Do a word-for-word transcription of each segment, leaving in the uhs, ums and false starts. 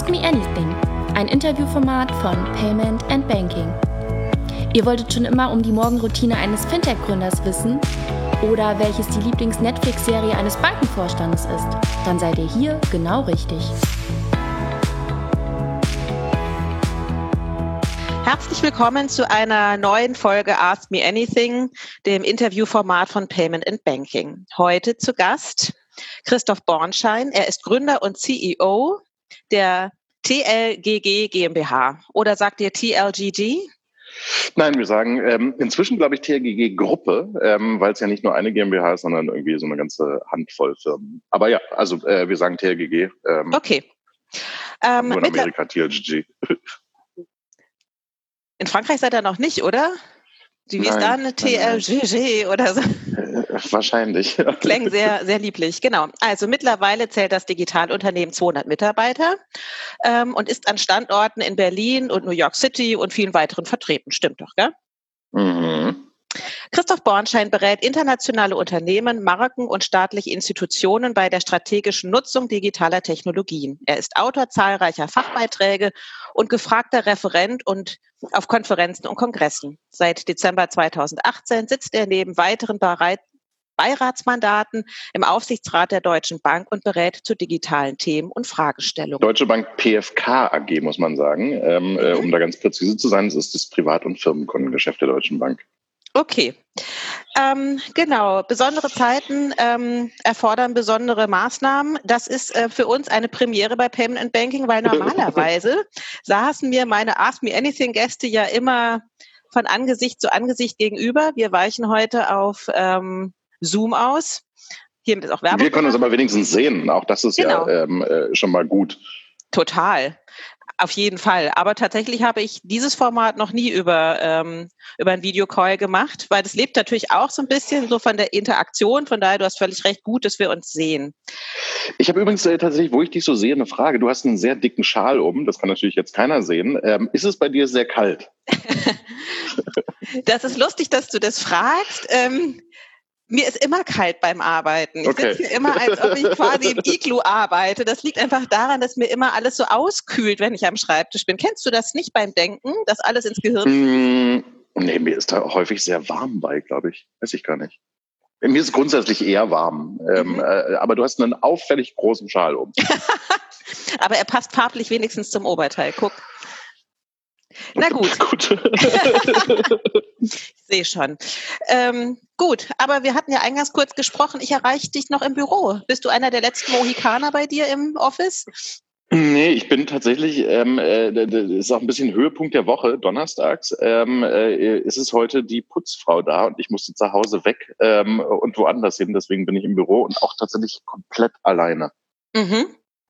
Ask Me Anything, ein Interviewformat von Payment and Banking. Ihr wolltet schon immer um die Morgenroutine eines Fintech-Gründers wissen oder welches die Lieblings-Netflix-Serie eines Bankenvorstandes ist? Dann seid ihr hier genau richtig. Herzlich willkommen zu einer neuen Folge Ask Me Anything, dem Interviewformat von Payment and Banking. Heute zu Gast Christoph Bornschein. Er ist Gründer und C E O der T L G G GmbH. Oder sagt ihr T L G G? Nein, wir sagen ähm, inzwischen, glaube ich, T L G G-Gruppe, ähm, weil es ja nicht nur eine GmbH ist, sondern irgendwie so eine ganze Handvoll Firmen. Aber ja, also äh, wir sagen T L G G. Ähm, okay. Ähm, nur in Amerika T L G G. In Frankreich seid ihr noch nicht, oder? Wie ist da eine T L G G oder so? Äh, wahrscheinlich. Klingt sehr, sehr lieblich, genau. Also mittlerweile zählt das Digitalunternehmen zweihundert Mitarbeiter ähm, und ist an Standorten in Berlin und New York City und vielen weiteren vertreten. Stimmt doch, gell? Mhm. Christoph Bornschein berät internationale Unternehmen, Marken und staatliche Institutionen bei der strategischen Nutzung digitaler Technologien. Er ist Autor zahlreicher Fachbeiträge und gefragter Referent und auf Konferenzen und Kongressen. Seit Dezember zweitausendachtzehn sitzt er neben weiteren Bereit- Beiratsmandaten im Aufsichtsrat der Deutschen Bank und berät zu digitalen Themen und Fragestellungen. Deutsche Bank P F K A G, muss man sagen. Ähm, mhm. äh, um da ganz präzise zu sein, das ist das Privat- und Firmenkundengeschäft der Deutschen Bank. Okay, ähm, genau. Besondere Zeiten ähm, erfordern besondere Maßnahmen. Das ist äh, für uns eine Premiere bei Payment and Banking, weil normalerweise saßen mir meine Ask Me Anything Gäste ja immer von Angesicht zu Angesicht gegenüber. Wir weichen heute auf ähm, Zoom aus. Hiermit ist auch Werbung. Wir können uns aber wenigstens sehen. Auch das ist genau. ja ähm, äh, schon mal gut. Total. Auf jeden Fall. Aber tatsächlich habe ich dieses Format noch nie über, ähm, über einen Videocall gemacht, weil das lebt natürlich auch so ein bisschen so von der Interaktion. Von daher, du hast völlig recht, gut, dass wir uns sehen. Ich habe übrigens äh, tatsächlich, wo ich dich so sehe, eine Frage. Du hast einen sehr dicken Schal um. Das kann natürlich jetzt keiner sehen. Ähm, ist es bei dir sehr kalt? Das ist lustig, dass du das fragst. Ähm, Mir ist immer kalt beim Arbeiten. Ich okay. sitze hier immer, als ob ich quasi im Iglu arbeite. Das liegt einfach daran, dass mir immer alles so auskühlt, wenn ich am Schreibtisch bin. Kennst du das nicht beim Denken, dass alles ins Gehirn... Mm, nee, mir ist da häufig sehr warm bei, glaube ich. Weiß ich gar nicht. Mir ist grundsätzlich eher warm. Mhm. Ähm, äh, aber du hast einen auffällig großen Schal um. Aber er passt farblich wenigstens zum Oberteil. Guck. Na gut. gut. Ich sehe schon. Ähm, gut, aber wir hatten ja eingangs kurz gesprochen. Ich erreiche dich noch im Büro. Bist du einer der letzten Mohikaner bei dir im Office? Nee, ich bin tatsächlich, ähm, äh, das ist auch ein bisschen Höhepunkt der Woche, donnerstags, ähm, äh, ist es heute die Putzfrau da und ich musste zu Hause weg ähm, und woanders hin. Deswegen bin ich im Büro und auch tatsächlich komplett alleine. Mhm.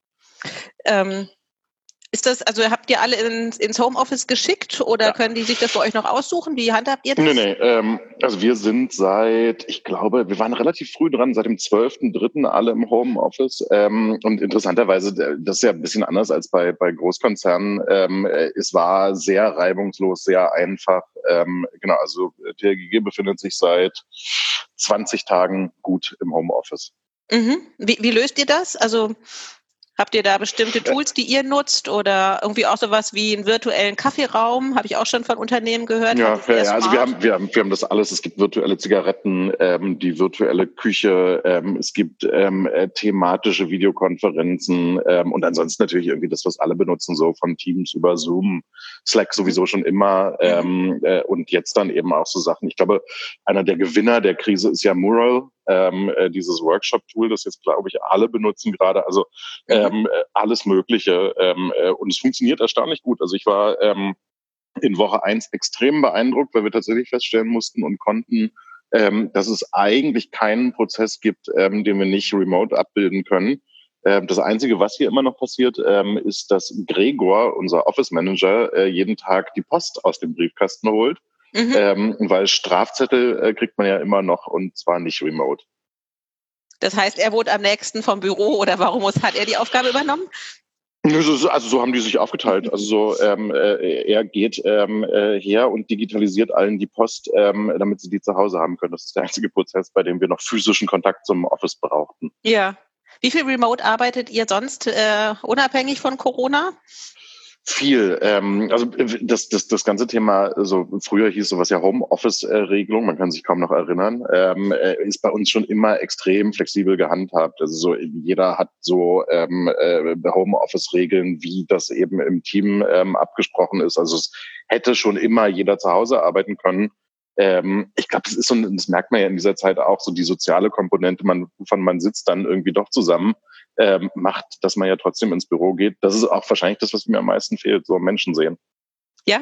Ähm. Ist das, also habt ihr alle ins, ins Homeoffice geschickt oder ja. Können die sich das für euch noch aussuchen? Wie handhabt ihr das? Nee, nee, ähm, also wir sind seit, ich glaube, wir waren relativ früh dran, seit dem zwölften dritten alle im Homeoffice. Ähm, und interessanterweise, das ist ja ein bisschen anders als bei, bei Großkonzernen. Ähm, es war sehr reibungslos, sehr einfach. Ähm, genau, also T L G G befindet sich seit zwanzig Tagen gut im Homeoffice. Mhm. Wie, wie löst ihr das? Also habt ihr da bestimmte Tools, die ihr nutzt oder irgendwie auch sowas wie einen virtuellen Kaffeeraum? Habe ich auch schon von Unternehmen gehört. Ja, ja also wir haben, wir, haben, wir haben das alles. Es gibt virtuelle Zigaretten, ähm, die virtuelle Küche, ähm, es gibt ähm, äh, thematische Videokonferenzen ähm, und ansonsten natürlich irgendwie das, was alle benutzen, so von Teams über Zoom, Slack sowieso schon immer ähm, äh, und jetzt dann eben auch so Sachen. Ich glaube, einer der Gewinner der Krise ist ja Mural. Ähm, äh, dieses Workshop-Tool, das jetzt, glaube ich, alle benutzen gerade, also ähm, äh, alles Mögliche. Ähm, äh, und es funktioniert erstaunlich gut. Also ich war ähm, in Woche eins extrem beeindruckt, weil wir tatsächlich feststellen mussten und konnten, ähm, dass es eigentlich keinen Prozess gibt, ähm, den wir nicht remote abbilden können. Ähm, das Einzige, was hier immer noch passiert, ähm, ist, dass Gregor, unser Office Manager, äh, jeden Tag die Post aus dem Briefkasten holt. Mhm. Ähm, weil Strafzettel äh, kriegt man ja immer noch und zwar nicht remote. Das heißt, er wohnt am nächsten vom Büro oder warum muss, hat er die Aufgabe übernommen? Also so haben die sich aufgeteilt. Also so ähm, äh, er geht ähm, äh, her und digitalisiert allen die Post, ähm, damit sie die zu Hause haben können. Das ist der einzige Prozess, bei dem wir noch physischen Kontakt zum Office brauchten. Ja. Wie viel Remote arbeitet ihr sonst äh, unabhängig von Corona? Viel. Ähm, also das, das, das ganze Thema, also früher hieß sowas ja Homeoffice-Regelung, man kann sich kaum noch erinnern, ähm, ist bei uns schon immer extrem flexibel gehandhabt. Also so jeder hat so ähm, äh, Homeoffice-Regeln, wie das eben im Team ähm, abgesprochen ist. Also es hätte schon immer jeder zu Hause arbeiten können. Ähm, ich glaube, das ist so, das merkt man ja in dieser Zeit auch, so die soziale Komponente, man, von man sitzt dann irgendwie doch zusammen. Ähm, macht, dass man ja trotzdem ins Büro geht. Das ist auch wahrscheinlich das, was mir am meisten fehlt, so Menschen sehen. Ja.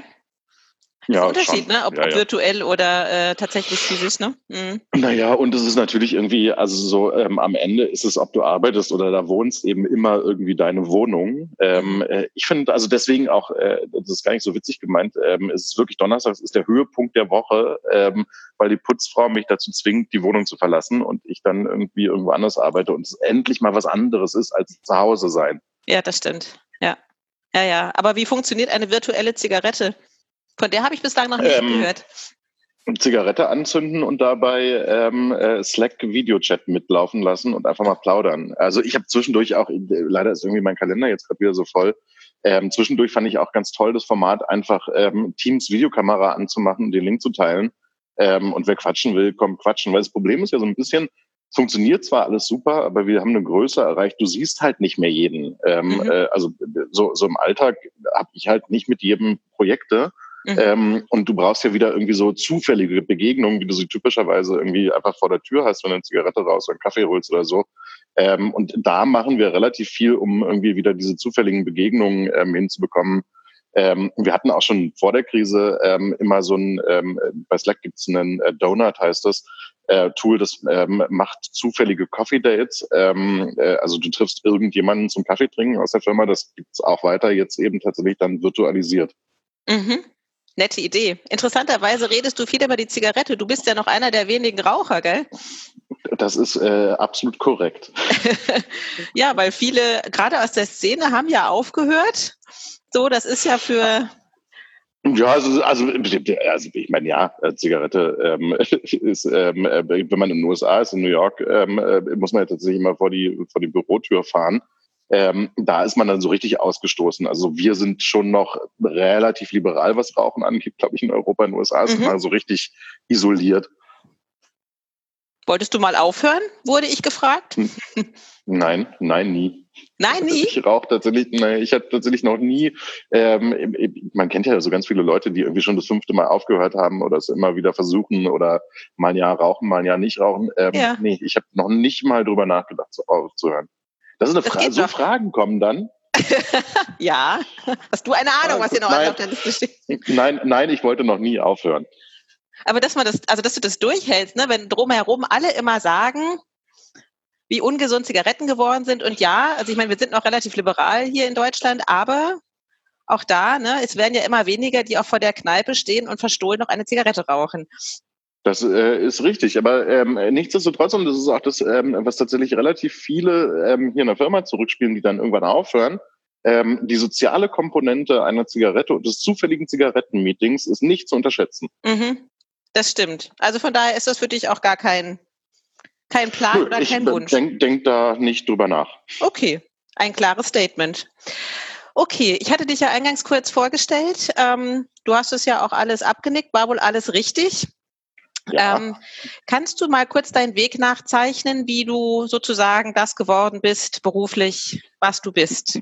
Ja, ist ein Unterschied, schon. ne? Ob, ja, ob ja. virtuell oder äh, tatsächlich physisch, ne? Mhm. Naja, und es ist natürlich irgendwie, also so ähm, am Ende ist es, ob du arbeitest oder da wohnst, eben immer irgendwie deine Wohnung. Ähm, äh, ich finde, also deswegen auch, äh, das ist gar nicht so witzig gemeint, ähm, es ist wirklich Donnerstag, es ist der Höhepunkt der Woche, ähm, weil die Putzfrau mich dazu zwingt, die Wohnung zu verlassen und ich dann irgendwie irgendwo anders arbeite und es endlich mal was anderes ist als zu Hause sein. Ja, das stimmt. Ja. Ja, ja. Aber wie funktioniert eine virtuelle Zigarette? Von der habe ich bislang noch nicht ähm, gehört. Zigarette anzünden und dabei ähm, äh, Slack-Videochat mitlaufen lassen und einfach mal plaudern. Also ich habe zwischendurch auch, leider ist irgendwie mein Kalender jetzt gerade wieder so voll, ähm, zwischendurch fand ich auch ganz toll das Format, einfach ähm, Teams Videokamera anzumachen und den Link zu teilen. Ähm, und wer quatschen will, kommt quatschen. Weil das Problem ist ja so ein bisschen, funktioniert zwar alles super, aber wir haben eine Größe erreicht, du siehst halt nicht mehr jeden. Ähm, mhm. äh, also so, so im Alltag habe ich halt nicht mit jedem Projekte. Mhm. Ähm, und du brauchst ja wieder irgendwie so zufällige Begegnungen, wie du sie typischerweise irgendwie einfach vor der Tür hast, wenn du eine Zigarette raus oder einen Kaffee holst oder so. Ähm, und da machen wir relativ viel, um irgendwie wieder diese zufälligen Begegnungen ähm, hinzubekommen. Ähm, wir hatten auch schon vor der Krise ähm, immer so ein, ähm, bei Slack gibt's einen äh, Donut, heißt das, äh, Tool, das ähm, macht zufällige Coffee Dates. Ähm, äh, also du triffst irgendjemanden zum Kaffee trinken aus der Firma, das gibt's auch weiter, jetzt eben tatsächlich dann virtualisiert. Mhm. Nette Idee. Interessanterweise redest du viel über die Zigarette. Du bist ja noch einer der wenigen Raucher, gell? Das ist äh, absolut korrekt. Ja, weil viele, gerade aus der Szene, haben ja aufgehört. So, das ist ja für... Ja, also, also, also ich meine, ja, Zigarette ähm, ist, ähm, wenn man in den U S A ist, in New York, ähm, muss man ja tatsächlich immer vor die, vor die Bürotür fahren. Ähm, da ist man dann so richtig ausgestoßen. Also wir sind schon noch relativ liberal, was Rauchen angeht, glaube ich, in Europa, in den U S A ist mhm. man so richtig isoliert. Wolltest du mal aufhören, wurde ich gefragt? Nein, nein, nie. Nein, nie? Ich rauche tatsächlich, nein, ich hatte tatsächlich noch nie, ähm, man kennt ja so ganz viele Leute, die irgendwie schon das fünfte Mal aufgehört haben oder es immer wieder versuchen oder mal ein Jahr rauchen, mal ein Jahr nicht rauchen. Ähm, ja. Nee, ich habe noch nicht mal drüber nachgedacht, so aufzuhören. Das ist eine Frage, so Fragen kommen dann. Ja, hast du eine Ahnung, was hier noch alles auf der Liste steht? Nein, nein, ich wollte noch nie aufhören. Aber dass man das, also dass du das durchhältst, ne, wenn drumherum alle immer sagen, wie ungesund Zigaretten geworden sind. Und ja, also ich meine, wir sind noch relativ liberal hier in Deutschland, aber auch da, ne, es werden ja immer weniger, die auch vor der Kneipe stehen und verstohlen noch eine Zigarette rauchen. Das äh, ist richtig, aber ähm, nichtsdestotrotz, und das ist auch das, ähm, was tatsächlich relativ viele ähm, hier in der Firma zurückspielen, die dann irgendwann aufhören, ähm, die soziale Komponente einer Zigarette und des zufälligen Zigarettenmeetings ist nicht zu unterschätzen. Mhm. Das stimmt. Also von daher ist das für dich auch gar kein, kein Plan oder ich kein Wunsch? Ich denk, denk da nicht drüber nach. Okay, ein klares Statement. Okay, ich hatte dich ja eingangs kurz vorgestellt. Ähm, du hast es ja auch alles abgenickt, war wohl alles richtig. Ja. Ähm, kannst du mal kurz deinen Weg nachzeichnen, wie du sozusagen das geworden bist, beruflich, was du bist?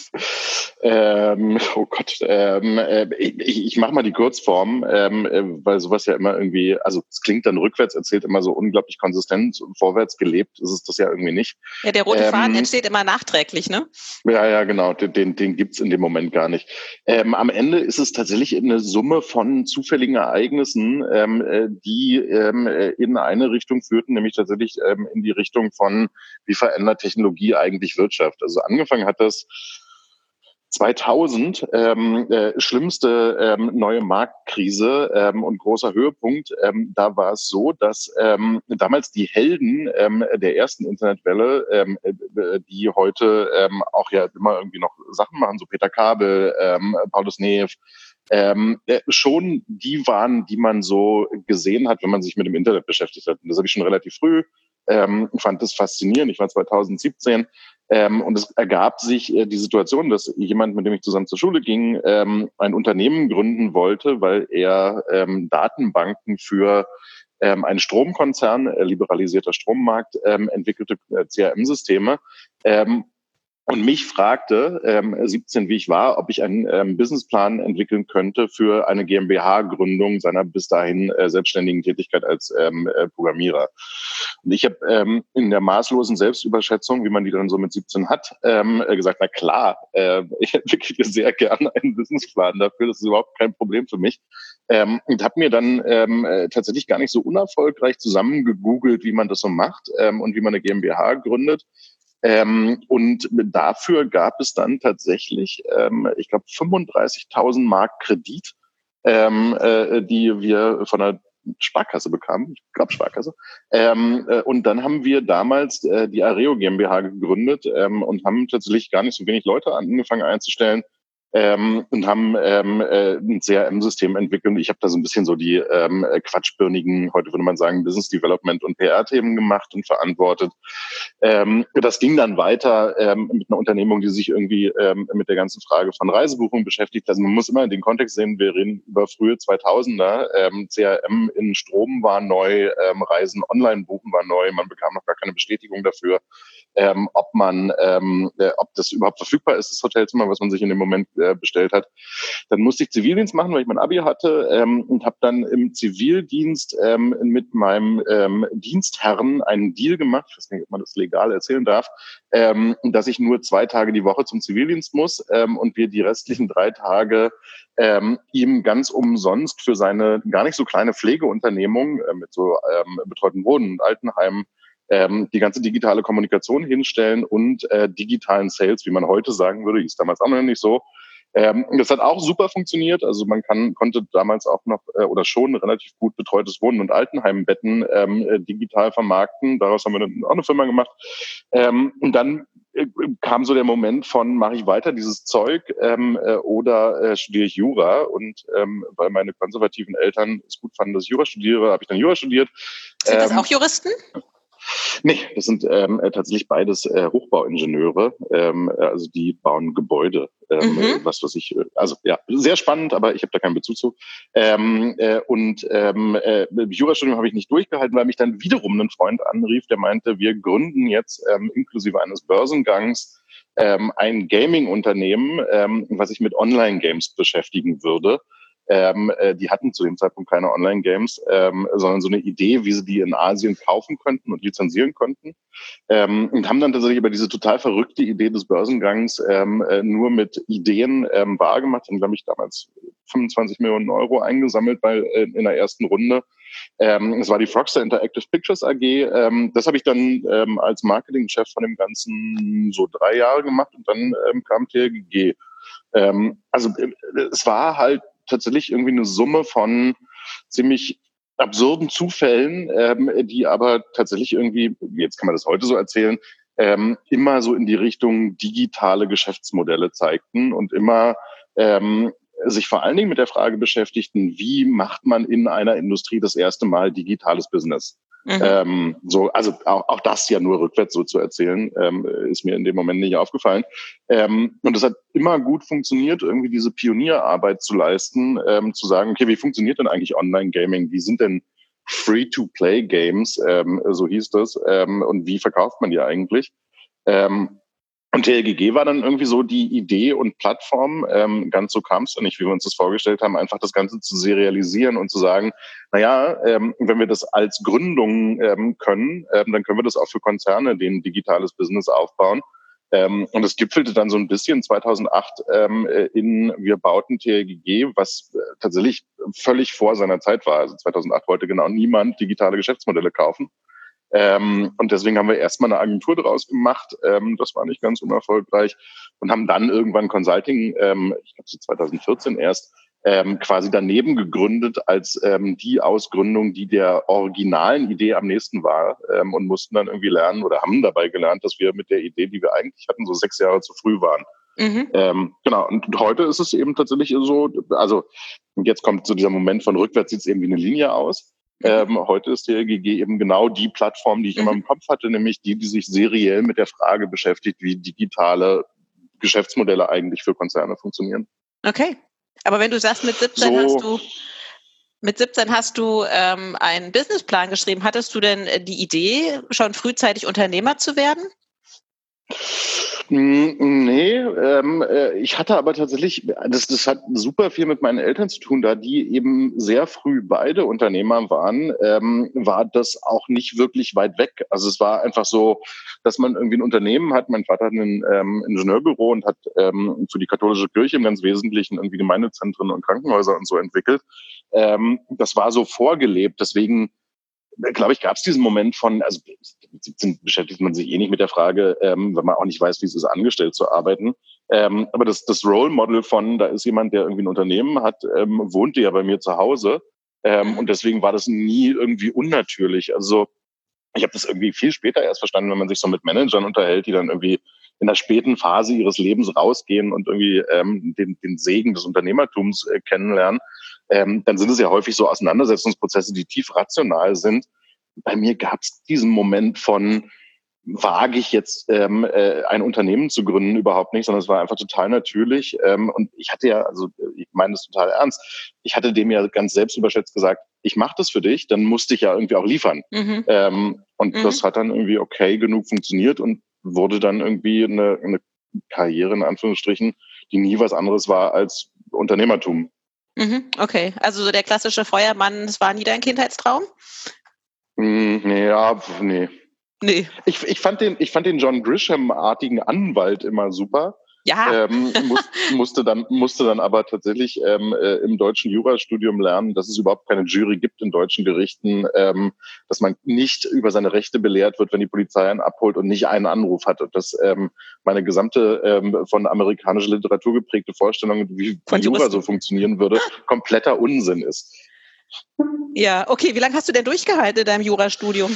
ähm, oh Gott, ähm, äh, ich, ich mache mal die Kurzform, ähm, äh, weil sowas ja immer irgendwie, also es klingt dann rückwärts erzählt immer so unglaublich konsistent und vorwärts gelebt ist es das ja irgendwie nicht. Ja, der rote ähm, Faden entsteht immer nachträglich, ne? Ja, ja, genau, den, den gibt's in dem Moment gar nicht. Ähm, am Ende ist es tatsächlich eine Summe von zufälligen Ereignissen, ähm, die ähm, in eine Richtung führten, nämlich tatsächlich ähm, in die Richtung von, wie verändert Technologie eigentlich Wirtschaft? Also angefangen hat das zweitausend, ähm, äh, schlimmste ähm, neue Marktkrise ähm, und großer Höhepunkt. Ähm, da war es so, dass ähm, damals die Helden ähm, der ersten Internetwelle, ähm, äh, die heute ähm, auch ja immer irgendwie noch Sachen machen, so Peter Kabel, ähm, Paulus Neef, ähm, äh, schon die waren, die man so gesehen hat, wenn man sich mit dem Internet beschäftigt hat. Und das habe ich schon relativ früh ähm, fand das faszinierend. Ich war zweitausendsiebzehn ähm, und es ergab sich äh, die Situation, dass jemand, mit dem ich zusammen zur Schule ging, ähm, ein Unternehmen gründen wollte, weil er ähm, Datenbanken für ähm, einen Stromkonzern, äh, liberalisierter Strommarkt, ähm, entwickelte äh, C R M-Systeme. Ähm, und mich fragte, ähm, siebzehn wie ich war, ob ich einen ähm, Businessplan entwickeln könnte für eine GmbH-Gründung seiner bis dahin äh, selbstständigen Tätigkeit als ähm, äh, Programmierer. Und ich habe ähm, in der maßlosen Selbstüberschätzung, wie man die dann so mit siebzehn hat, ähm, gesagt, na klar, äh, ich entwickle sehr gerne einen Businessplan dafür, das ist überhaupt kein Problem für mich. Ähm, und habe mir dann ähm, äh, tatsächlich gar nicht so unerfolgreich zusammengegoogelt, wie man das so macht ähm, und wie man eine GmbH gründet. Ähm, und dafür gab es dann tatsächlich, ähm, ich glaube, fünfunddreißigtausend Mark Kredit, ähm, äh, die wir von der Sparkasse bekamen, ich glaube Sparkasse. Ähm, äh, und dann haben wir damals äh, die Areo GmbH gegründet ähm, und haben tatsächlich gar nicht so wenig Leute angefangen einzustellen. Ähm, und haben ähm, äh, ein C R M-System entwickelt. Ich habe da so ein bisschen so die ähm, quatschbirnigen, heute würde man sagen, Business Development und P R-Themen gemacht und verantwortet. Ähm, das ging dann weiter ähm, mit einer Unternehmung, die sich irgendwie ähm, mit der ganzen Frage von Reisebuchung beschäftigt. Also man muss immer in den Kontext sehen, wir reden über frühe zweitausender. Ähm, C R M in Strom war neu, ähm, Reisen online buchen war neu, man bekam noch gar keine Bestätigung dafür. Ähm, ob man, ähm, äh, ob das überhaupt verfügbar ist, das Hotelzimmer, was man sich in dem Moment äh, bestellt hat. Dann musste ich Zivildienst machen, weil ich mein Abi hatte ähm, und habe dann im Zivildienst ähm, mit meinem ähm, Dienstherrn einen Deal gemacht, ich weiß nicht, ob man das legal erzählen darf, ähm, dass ich nur zwei Tage die Woche zum Zivildienst muss ähm, und wir die restlichen drei Tage ähm, ihm ganz umsonst für seine gar nicht so kleine Pflegeunternehmung äh, mit so ähm, betreuten Wohnen und Altenheimen Ähm, die ganze digitale Kommunikation hinstellen und äh, digitalen Sales, wie man heute sagen würde, hieß damals auch noch nicht so. Ähm, das hat auch super funktioniert. Also man kann konnte damals auch noch äh, oder schon relativ gut betreutes Wohnen und Altenheimbetten ähm, äh, digital vermarkten. Daraus haben wir dann auch eine Firma gemacht. Ähm, und dann äh, kam so der Moment von, mache ich weiter dieses Zeug ähm, äh, oder äh, studiere ich Jura? Und ähm, weil meine konservativen Eltern es gut fanden, dass ich Jura studiere, habe ich dann Jura studiert. Sind das ähm, auch Juristen? Nee, das sind ähm, tatsächlich beides äh, Hochbauingenieure. Ähm, also die bauen Gebäude, ähm, mhm. was was ich, also ja, sehr spannend, aber ich habe da keinen Bezug zu. Ähm, äh, und ähm, äh, Jurastudium habe ich nicht durchgehalten, weil mich dann wiederum ein Freund anrief, der meinte, wir gründen jetzt ähm, inklusive eines Börsengangs ähm, ein Gaming-Unternehmen, ähm, was sich mit Online-Games beschäftigen würde. Ähm, äh, die hatten zu dem Zeitpunkt keine Online-Games, ähm, sondern so eine Idee, wie sie die in Asien kaufen könnten und lizenzieren könnten. Ähm, und haben dann tatsächlich über diese total verrückte Idee des Börsengangs ähm, äh, nur mit Ideen ähm, wahrgemacht. Und glaube ich damals fünfundzwanzig Millionen Euro eingesammelt bei, äh, in der ersten Runde. Ähm, es war die Frogster Interactive Pictures A G. Ähm, das habe ich dann ähm, als Marketingchef von dem Ganzen so drei Jahre gemacht und dann ähm, kam T L G G. Ähm, also äh, es war halt tatsächlich irgendwie eine Summe von ziemlich absurden Zufällen, ähm, die aber tatsächlich irgendwie, jetzt kann man das heute so erzählen, ähm, immer so in die Richtung digitale Geschäftsmodelle zeigten und immer ähm, sich vor allen Dingen mit der Frage beschäftigten, wie macht man in einer Industrie das erste Mal digitales Business? Mhm. Ähm, so, also auch, auch das ja nur rückwärts so zu erzählen, ähm, ist mir in dem Moment nicht aufgefallen. Ähm, und es hat immer gut funktioniert, irgendwie diese Pionierarbeit zu leisten, ähm, zu sagen, okay, wie funktioniert denn eigentlich Online-Gaming? Wie sind denn Free-to-Play-Games, ähm, so hieß das, ähm, und wie verkauft man die eigentlich? Ähm, Und T L G G war dann irgendwie so die Idee und Plattform, ähm, ganz so kam es dann nicht, wie wir uns das vorgestellt haben, einfach das Ganze zu serialisieren und zu sagen, naja, ähm, wenn wir das als Gründung ähm, können, ähm, dann können wir das auch für Konzerne, die ein digitales Business aufbauen. Ähm, und es gipfelte dann so ein bisschen zweitausendacht ähm, in, wir bauten T L G G, was äh, tatsächlich völlig vor seiner Zeit war. Also zweitausendacht wollte genau niemand digitale Geschäftsmodelle kaufen. Ähm, und deswegen haben wir erstmal eine Agentur draus gemacht. Ähm, das war nicht ganz unerfolgreich und haben dann irgendwann Consulting, ähm, ich glaube so zweitausendvierzehn erst, ähm, quasi daneben gegründet als ähm, die Ausgründung, die der originalen Idee am nächsten war, ähm, und mussten dann irgendwie lernen oder haben dabei gelernt, dass wir mit der Idee, die wir eigentlich hatten, so sechs Jahre zu früh waren. Mhm. Ähm, genau, und heute ist es eben tatsächlich so, also jetzt kommt so dieser Moment von rückwärts, sieht es eben wie eine Linie aus. Ähm, heute ist der G G eben genau die Plattform, die ich mhm. immer im Kopf hatte, nämlich die, die sich seriell mit der Frage beschäftigt, wie digitale Geschäftsmodelle eigentlich für Konzerne funktionieren. Okay, aber wenn du sagst, mit siebzehn so, hast du mit siebzehn hast du ähm, einen Businessplan geschrieben, hattest du denn die Idee, schon frühzeitig Unternehmer zu werden? Nee, ähm, ich hatte aber tatsächlich, das, das hat super viel mit meinen Eltern zu tun, da die eben sehr früh beide Unternehmer waren, ähm, war das auch nicht wirklich weit weg. Also es war einfach so, dass man irgendwie ein Unternehmen hat. Mein Vater hat ein ähm, Ingenieurbüro und hat ähm, für die katholische Kirche im ganz Wesentlichen irgendwie Gemeindezentren und Krankenhäuser und so entwickelt. Ähm, das war so vorgelebt, deswegen glaube ich, gab es diesen Moment von, also mit siebzehn beschäftigt man sich eh nicht mit der Frage, ähm, wenn man auch nicht weiß, wie es ist, angestellt zu arbeiten. Ähm, aber das, das Role Model von, da ist jemand, der irgendwie ein Unternehmen hat, ähm, wohnte ja bei mir zu Hause. Ähm, und deswegen war das nie irgendwie unnatürlich. Also ich habe das irgendwie viel später erst verstanden, wenn man sich so mit Managern unterhält, die dann irgendwie in der späten Phase ihres Lebens rausgehen und irgendwie ähm, den, den Segen des Unternehmertums äh, kennenlernen. Ähm, dann sind es ja häufig so Auseinandersetzungsprozesse, die tief rational sind. Bei mir gab es diesen Moment von, wage ich jetzt ähm, äh, ein Unternehmen zu gründen, überhaupt nicht, sondern es war einfach total natürlich. Ähm, und ich hatte ja, also ich meine das total ernst, ich hatte dem ja ganz selbstüberschätzt gesagt, ich mache das für dich, dann musste ich ja irgendwie auch liefern. Mhm. Ähm, und mhm. das hat dann irgendwie okay genug funktioniert und wurde dann irgendwie eine, eine Karriere in Anführungsstrichen, die nie was anderes war als Unternehmertum. Mhm, okay, also so der klassische Feuermann, das war nie dein Kindheitstraum? Mm, nee, ja, nee. Nee. Ich, ich fand den, ich fand den John Grisham-artigen Anwalt immer super. Ja. Ähm, muss, musste dann, musste dann aber tatsächlich ähm, äh, im deutschen Jurastudium lernen, dass es überhaupt keine Jury gibt in deutschen Gerichten, ähm, dass man nicht über seine Rechte belehrt wird, wenn die Polizei einen abholt und nicht einen Anruf hat. Und dass ähm, meine gesamte ähm, von amerikanischer Literatur geprägte Vorstellung, wie von Jura so funktionieren würde, kompletter Unsinn ist. Ja, okay. Wie lange hast du denn durchgehalten in deinem Jurastudium?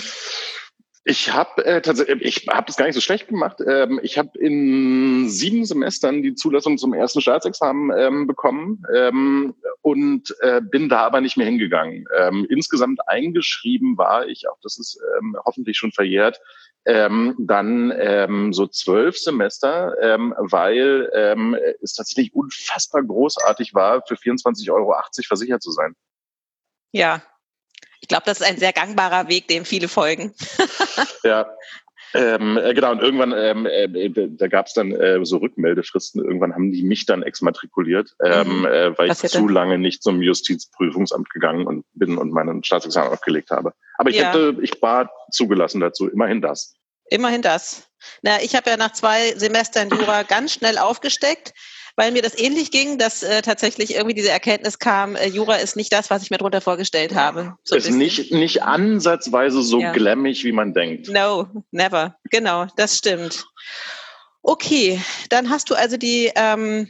Ich habe äh, tatsächlich, ich habe das gar nicht so schlecht gemacht. Ähm, ich habe in sieben Semestern die Zulassung zum ersten Staatsexamen ähm, bekommen ähm, und äh, bin da aber nicht mehr hingegangen. Ähm, insgesamt eingeschrieben war ich, auch das ist ähm, hoffentlich schon verjährt, ähm, dann ähm, so zwölf Semester, ähm, weil ähm, es tatsächlich unfassbar großartig war, für vierundzwanzig Euro achtzig versichert zu sein. Ja. Ich glaube, das ist ein sehr gangbarer Weg, dem viele folgen. Ja, ähm, genau. Und irgendwann, ähm, äh, da gab es dann äh, so Rückmeldefristen. Irgendwann haben die mich dann exmatrikuliert, ähm, mhm. äh, weil Was ich zu lange nicht zum Justizprüfungsamt gegangen und bin und meinen Staatsexamen abgelegt habe. Aber ich ja. hätte, ich war zugelassen dazu. Immerhin das. Immerhin das. Na, ich habe ja nach zwei Semestern Jura ganz schnell aufgesteckt, weil mir das ähnlich ging, dass äh, tatsächlich irgendwie diese Erkenntnis kam, äh, Jura ist nicht das, was ich mir darunter vorgestellt habe. So ist nicht, nicht ansatzweise so ja. glammig, wie man denkt. No, never. Genau, das stimmt. Okay, dann hast du also die, ähm,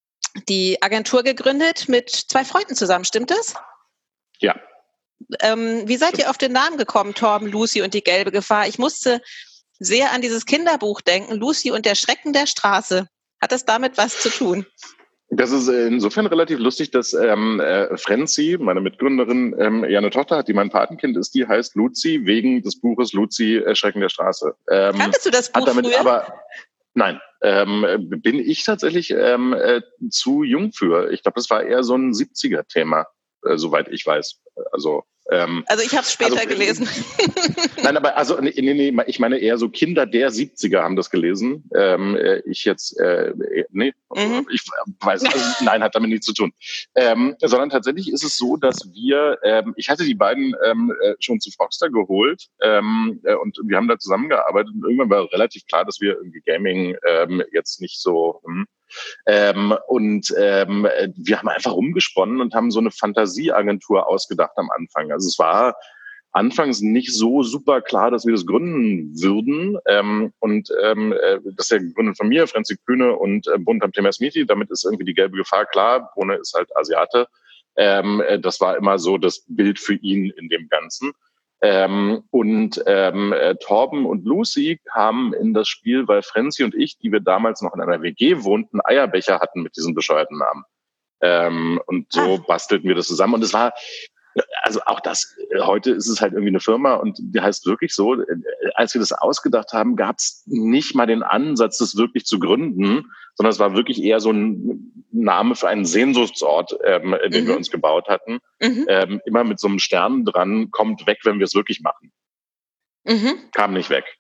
die Agentur gegründet mit zwei Freunden zusammen, stimmt das? Ja. Ähm, wie seid ihr auf den Namen gekommen, Torben, Lucy und die gelbe Gefahr? Ich musste sehr an dieses Kinderbuch denken, Lucy und der Schrecken der Straße. Hat das damit was zu tun? Das ist insofern relativ lustig, dass ähm, äh, Frenzy, meine Mitgründerin, ähm, ja eine Tochter hat, die mein Patenkind ist, die heißt Lucy, wegen des Buches Lucy, äh, Schrecken der Straße. Ähm, Kanntest du das Buch hat damit früher? Aber, nein, ähm, bin ich tatsächlich ähm, äh, zu jung für. Ich glaube, das war eher so ein siebziger-Thema, äh, soweit ich weiß. Also Ähm, also ich habe es später also, gelesen. Nein, aber also nee, nee, nee, ich meine eher so Kinder der siebziger haben das gelesen. Ähm, ich jetzt, äh, nee, mhm. ich weiß, also, nein, hat damit nichts zu tun. Ähm, sondern tatsächlich ist es so, dass wir, ähm, ich hatte die beiden ähm, schon zu Frogstar geholt ähm, und wir haben da zusammengearbeitet und irgendwann war relativ klar, dass wir irgendwie Gaming ähm, jetzt nicht so... Hm, Ähm, und ähm, wir haben einfach rumgesponnen und haben so eine Fantasieagentur ausgedacht am Anfang. Also es war anfangs nicht so super klar, dass wir das gründen würden. Ähm, und ähm, das ist ja gegründet von mir, Frenzy Kühne und äh, Buntam Temesmiti. Damit ist irgendwie die gelbe Gefahr klar. Brune ist halt Asiate. Ähm, das war immer so das Bild für ihn in dem Ganzen. Ähm, und ähm, äh, Torben und Lucy kamen in das Spiel, weil Frenzy und ich, die wir damals noch in einer W G wohnten, Eierbecher hatten mit diesem bescheuerten Namen. Ähm, und so ah. bastelten wir das zusammen. Und es war Also auch das, heute ist es halt irgendwie eine Firma und die heißt wirklich so, als wir das ausgedacht haben, gab es nicht mal den Ansatz, das wirklich zu gründen, sondern es war wirklich eher so ein Name für einen Sehnsuchtsort, ähm, den Mhm. wir uns gebaut hatten. Mhm. Ähm, immer mit so einem Stern dran, kommt weg, wenn wir es wirklich machen. Mhm. Kam nicht weg.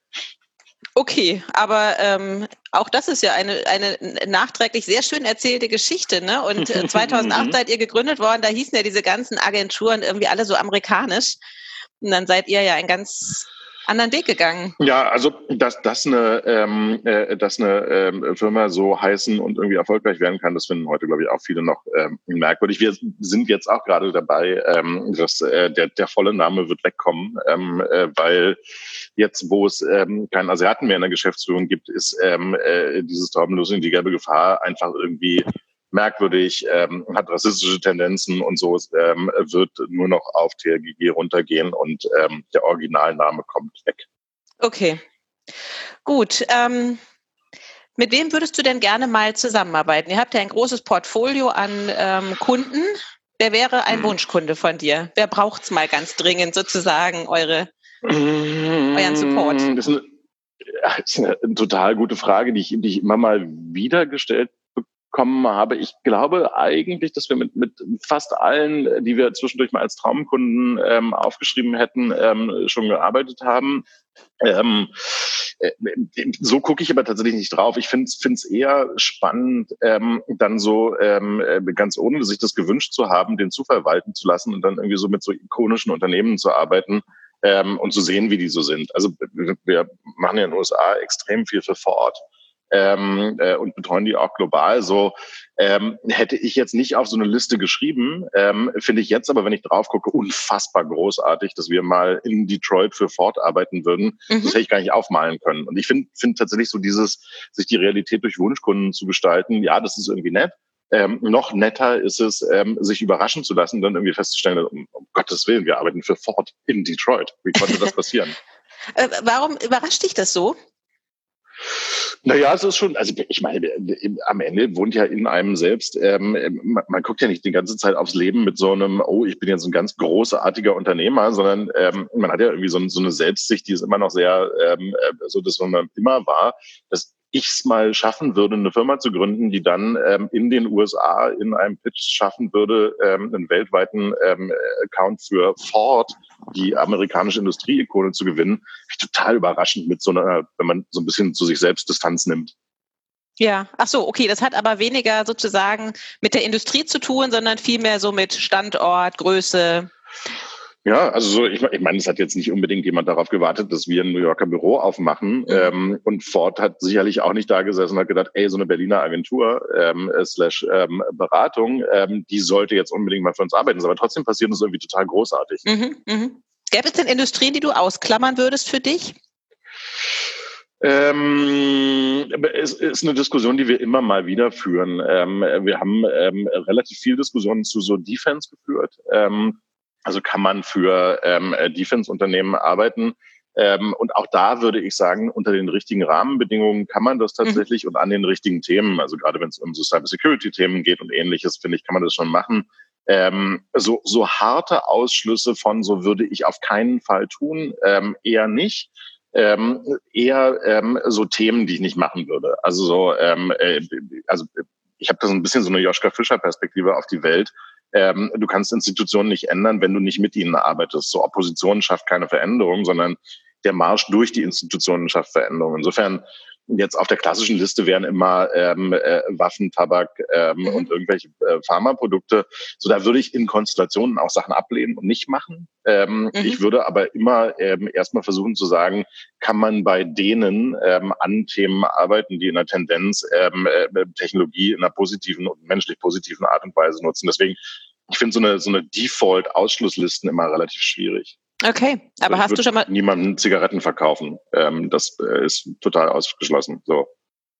Okay, aber ähm, auch das ist ja eine, eine nachträglich sehr schön erzählte Geschichte, ne? Und äh, zweitausendacht seid ihr gegründet worden, da hießen ja diese ganzen Agenturen irgendwie alle so amerikanisch. Und dann seid ihr ja einen ganz anderen Weg gegangen. Ja, also dass, dass eine, ähm, äh, dass eine ähm, Firma so heißen und irgendwie erfolgreich werden kann, das finden heute, glaube ich, auch viele noch ähm, merkwürdig. Wir sind jetzt auch gerade dabei, ähm, dass äh, der, der volle Name wird wegkommen, ähm, äh, weil jetzt, wo es ähm, keinen Asiaten mehr in der Geschäftsführung gibt, ist ähm, äh, dieses Torbenlos in die gelbe Gefahr einfach irgendwie merkwürdig, ähm, hat rassistische Tendenzen und so, ähm, wird nur noch auf T R G G runtergehen und ähm, der Originalname kommt weg. Okay, gut. Ähm, mit wem würdest du denn gerne mal zusammenarbeiten? Ihr habt ja ein großes Portfolio an ähm, Kunden. Wer wäre ein hm. Wunschkunde von dir? Wer braucht's mal ganz dringend sozusagen, eure, euren Support? Das ist eine, das ist eine total gute Frage, die ich, die ich immer mal wieder gestellt bekommen habe. Ich glaube eigentlich, dass wir mit, mit fast allen, die wir zwischendurch mal als Traumkunden ähm, aufgeschrieben hätten, ähm, schon gearbeitet haben. Ähm, äh, so gucke ich aber tatsächlich nicht drauf. Ich finde es eher spannend, ähm, dann so ähm, ganz ohne sich das gewünscht zu haben, den Zufall walten zu lassen und dann irgendwie so mit so ikonischen Unternehmen zu arbeiten ähm, und zu sehen, wie die so sind. Also wir machen ja in den U S A extrem viel für Ford. Ähm, äh, und betreuen die auch global. So ähm, hätte ich jetzt nicht auf so eine Liste geschrieben, ähm, finde ich jetzt aber, wenn ich drauf gucke, unfassbar großartig, dass wir mal in Detroit für Ford arbeiten würden. Mhm. Das hätte ich gar nicht aufmalen können. Und ich finde finde tatsächlich so dieses, sich die Realität durch Wunschkunden zu gestalten, ja, das ist irgendwie nett. Ähm, noch netter ist es, ähm, sich überraschen zu lassen, dann irgendwie festzustellen, um, um Gottes Willen, wir arbeiten für Ford in Detroit. Wie konnte das passieren? äh, warum überrascht dich das so? Naja, es ist schon, also ich meine, am Ende wohnt ja in einem selbst, ähm, man, man guckt ja nicht die ganze Zeit aufs Leben mit so einem, oh, ich bin jetzt ein ganz großartiger Unternehmer, sondern ähm, man hat ja irgendwie so, so eine Selbstsicht, die ist immer noch sehr ähm, so, dass man immer war, dass ich es mal schaffen würde, eine Firma zu gründen, die dann ähm, in den U S A in einem Pitch schaffen würde, ähm, einen weltweiten ähm, Account für Ford, die amerikanische Industrieikone, zu gewinnen. Total überraschend mit so einer, wenn man so ein bisschen zu sich selbst Distanz nimmt. Ja, ach so, okay. Das hat aber weniger sozusagen mit der Industrie zu tun, sondern vielmehr so mit Standort, Größe. Ja, also so, ich, ich meine, es hat jetzt nicht unbedingt jemand darauf gewartet, dass wir ein New Yorker Büro aufmachen. Mhm. Ähm, und Ford hat sicherlich auch nicht da gesessen und hat gedacht, ey, so eine Berliner Agentur ähm, slash ähm, Beratung, ähm, die sollte jetzt unbedingt mal für uns arbeiten. Aber trotzdem passiert das irgendwie total großartig. Mhm, mhm. Gäbe es denn Industrien, die du ausklammern würdest für dich? Ähm, es ist eine Diskussion, die wir immer mal wieder führen. Ähm, wir haben ähm, relativ viel Diskussionen zu so Defense geführt. Ähm, Also kann man für ähm, Defense-Unternehmen arbeiten. Ähm, und auch da würde ich sagen, unter den richtigen Rahmenbedingungen kann man das tatsächlich mhm. und an den richtigen Themen, also gerade wenn es um so Cybersecurity-Themen geht und ähnliches, finde ich, kann man das schon machen. Ähm, so, so harte Ausschlüsse von, so würde ich auf keinen Fall tun, ähm, eher nicht. Ähm, eher ähm, so Themen, die ich nicht machen würde. Also so, ähm, äh, also ich habe da so ein bisschen so eine Joschka Fischer-Perspektive auf die Welt. Ähm, du kannst Institutionen nicht ändern, wenn du nicht mit ihnen arbeitest. So Opposition schafft keine Veränderung, sondern der Marsch durch die Institutionen schafft Veränderung. Insofern jetzt auf der klassischen Liste wären immer ähm, äh, Waffen, Tabak ähm, mhm. und irgendwelche äh, Pharmaprodukte. So, da würde ich in Konstellationen auch Sachen ablehnen und nicht machen. Ähm, mhm. Ich würde aber immer ähm, erstmal versuchen zu sagen, kann man bei denen ähm, an Themen arbeiten, die in der Tendenz ähm, äh, Technologie in einer positiven und menschlich positiven Art und Weise nutzen. Deswegen, ich finde so eine, so eine Default-Ausschlusslisten immer relativ schwierig. Okay, aber also hast du schon mal niemandem Zigaretten verkaufen? Ähm, das äh, ist total ausgeschlossen. So.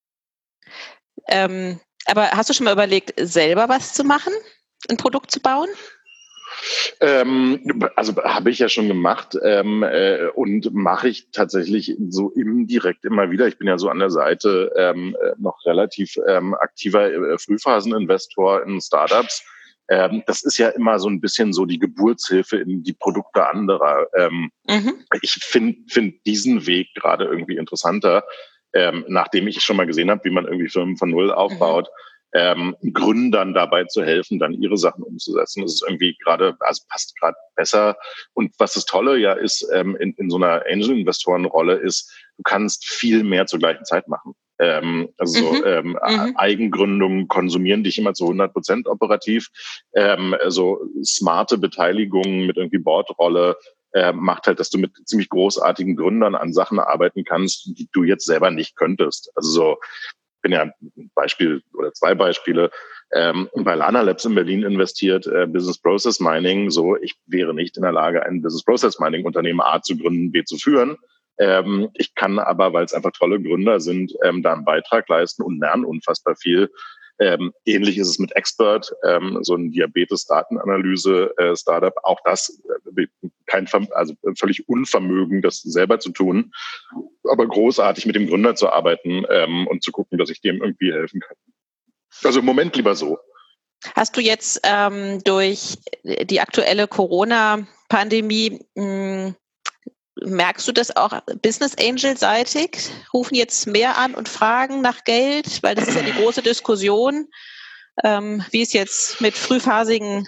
Ähm, aber hast du schon mal überlegt, selber was zu machen, ein Produkt zu bauen? Ähm, also habe ich ja schon gemacht ähm, äh, und mache ich tatsächlich so indirekt immer wieder. Ich bin ja so an der Seite ähm, noch relativ ähm, aktiver äh, Frühphaseninvestor in Startups. Ähm, das ist ja immer so ein bisschen so die Geburtshilfe in die Produkte anderer. Ähm, mhm. Ich finde find diesen Weg gerade irgendwie interessanter, ähm, nachdem ich schon mal gesehen habe, wie man irgendwie Firmen von Null aufbaut. Mhm. Ähm, Gründern dabei zu helfen, dann ihre Sachen umzusetzen. Das ist irgendwie gerade, also passt gerade besser. Und was das Tolle ja ist, ähm, in, in so einer Angel-Investoren-Rolle ist, du kannst viel mehr zur gleichen Zeit machen. Ähm, also mhm. ähm, mhm. Eigengründungen konsumieren dich immer zu hundert Prozent operativ. Ähm, also smarte Beteiligungen mit irgendwie Bordrolle äh, macht halt, dass du mit ziemlich großartigen Gründern an Sachen arbeiten kannst, die du jetzt selber nicht könntest. Also so, ich bin ja ein Beispiel oder zwei Beispiele ähm, bei Lana Labs in Berlin investiert, äh, Business Process Mining. So, ich wäre nicht in der Lage, ein Business Process Mining Unternehmen A zu gründen, B zu führen. Ähm, ich kann aber, weil es einfach tolle Gründer sind, ähm, da einen Beitrag leisten und lernen unfassbar viel. Ähm, ähnlich ist es mit Expert, ähm, so ein Diabetes-Datenanalyse-Startup. Auch das äh, kein, also völlig Unvermögen, das selber zu tun, aber großartig mit dem Gründer zu arbeiten ähm, und zu gucken, dass ich dem irgendwie helfen kann. Also im Moment lieber so. Hast du jetzt ähm, durch die aktuelle Corona-Pandemie mh, merkst du das auch Business Angel-seitig? Rufen jetzt mehr an und fragen nach Geld? Weil das ist ja die große Diskussion, ähm, wie es jetzt mit frühphasigen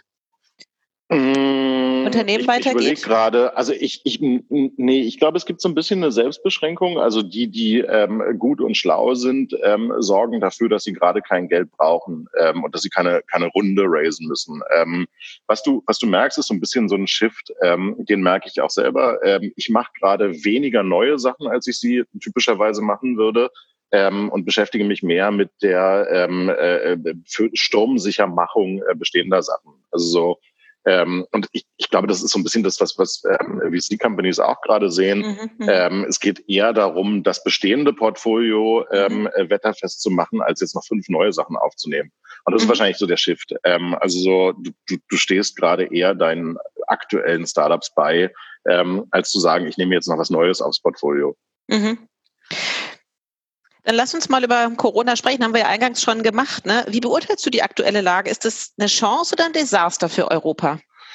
mmh, Unternehmen ich, weitergeht. Ich überlege gerade, also ich, ich, nee, ich glaube, es gibt so ein bisschen eine Selbstbeschränkung. Also die, die ähm, gut und schlau sind, ähm, sorgen dafür, dass sie gerade kein Geld brauchen ähm, und dass sie keine, keine Runde raisen müssen. Ähm, was du, was du merkst, ist so ein bisschen so ein Shift, ähm, den merke ich auch selber. Ähm, ich mache gerade weniger neue Sachen, als ich sie typischerweise machen würde. Ähm, und beschäftige mich mehr mit der ähm, äh, für Sturmsichermachung äh, bestehender Sachen. Also so, ähm, und ich, ich glaube, das ist so ein bisschen das, was, was ähm, V C-Companies auch gerade sehen. Mhm, ähm, es geht eher darum, das bestehende Portfolio ähm, mhm. wetterfest zu machen, als jetzt noch fünf neue Sachen aufzunehmen. Und das mhm. ist wahrscheinlich so der Shift. Ähm, also so, du, du, du stehst gerade eher deinen aktuellen Startups bei, ähm, als zu sagen, ich nehme jetzt noch was Neues aufs Portfolio. Mhm. Dann lass uns mal über Corona sprechen, haben wir ja eingangs schon gemacht. Ne? Wie beurteilst du die aktuelle Lage? Ist das eine Chance oder ein Desaster für Europa?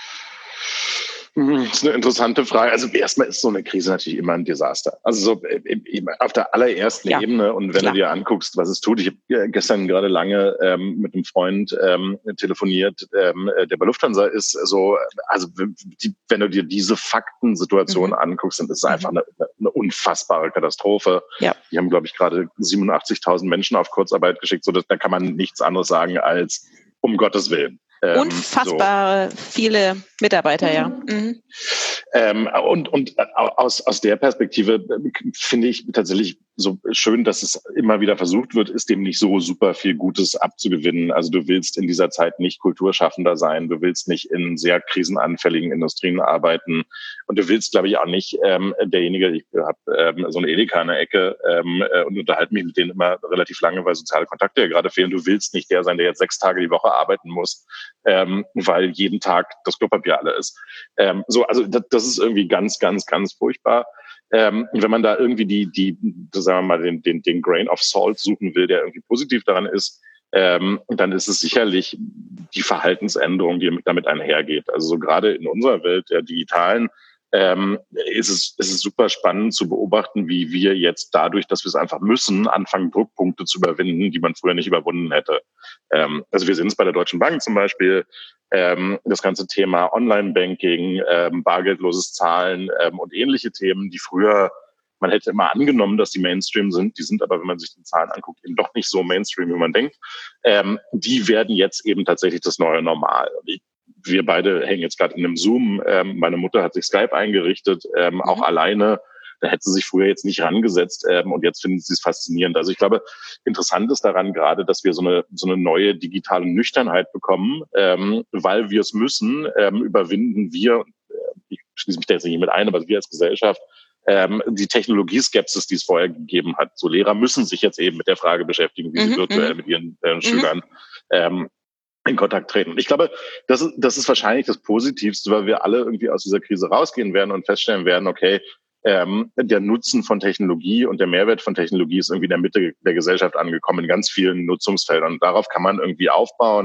Das ist eine interessante Frage. Also erstmal ist so eine Krise natürlich immer ein Desaster. Also so auf der allerersten ja, Ebene. Und wenn klar. du dir anguckst, was es tut. Ich habe gestern gerade lange ähm, mit einem Freund ähm, telefoniert, ähm, der bei Lufthansa ist. So, also die, wenn du dir diese Faktensituation mhm. anguckst, dann ist es einfach eine, eine unfassbare Katastrophe. Ja. Die haben, glaube ich, gerade siebenundachtzigtausend Menschen auf Kurzarbeit geschickt. So, da kann man nichts anderes sagen als um Gottes Willen. Ähm, Unfassbar so. Viele Mitarbeiter, ja. Mhm. Ähm, und und aus, aus der Perspektive finde ich tatsächlich so schön, dass es immer wieder versucht wird, ist dem nicht so super viel Gutes abzugewinnen. Also du willst in dieser Zeit nicht Kulturschaffender sein, du willst nicht in sehr krisenanfälligen Industrien arbeiten und du willst, glaube ich, auch nicht ähm, derjenige, ich habe ähm, so eine Edeka in der Ecke ähm, und unterhalte mich mit denen immer relativ lange, weil soziale Kontakte ja gerade fehlen. Du willst nicht der sein, der jetzt sechs Tage die Woche arbeiten muss, ähm, weil jeden Tag das Klopapier alle ist. Ähm, so, also das, das ist irgendwie ganz, ganz, ganz furchtbar. Ähm, wenn man da irgendwie die, die, sagen wir mal, den, den, den Grain of Salt suchen will, der irgendwie positiv daran ist, ähm, dann ist es sicherlich die Verhaltensänderung, die damit einhergeht. Also so gerade in unserer Welt der digitalen ähm, ist es, ist es super spannend zu beobachten, wie wir jetzt dadurch, dass wir es einfach müssen, anfangen, Druckpunkte zu überwinden, die man früher nicht überwunden hätte. Ähm, also wir sehen es bei der Deutschen Bank zum Beispiel, ähm, das ganze Thema Online-Banking, ähm, bargeldloses Zahlen ähm, und ähnliche Themen, die früher, man hätte immer angenommen, dass die Mainstream sind, die sind aber, wenn man sich die Zahlen anguckt, eben doch nicht so Mainstream, wie man denkt. Ähm, die werden jetzt eben tatsächlich das neue Normal. Ich, wir beide hängen jetzt gerade in einem Zoom. Ähm, meine Mutter hat sich Skype eingerichtet, ähm, mhm. auch alleine. Da hätte sie sich früher jetzt nicht rangesetzt ähm, und jetzt finden sie es faszinierend. Also ich glaube, interessant ist daran gerade, dass wir so eine so eine neue digitale Nüchternheit bekommen, ähm, weil wir es müssen, ähm, überwinden wir, äh, ich schließe mich da jetzt nicht mit ein, aber wir als Gesellschaft, ähm, die Technologieskepsis, die es vorher gegeben hat. So Lehrer müssen sich jetzt eben mit der Frage beschäftigen, wie mhm, sie virtuell mit ihren äh, Schülern ähm, in Kontakt treten. Ich glaube, das ist, das ist wahrscheinlich das Positivste, weil wir alle irgendwie aus dieser Krise rausgehen werden und feststellen werden, okay, ähm, der Nutzen von Technologie und der Mehrwert von Technologie ist irgendwie in der Mitte der Gesellschaft angekommen, in ganz vielen Nutzungsfeldern. Und darauf kann man irgendwie aufbauen.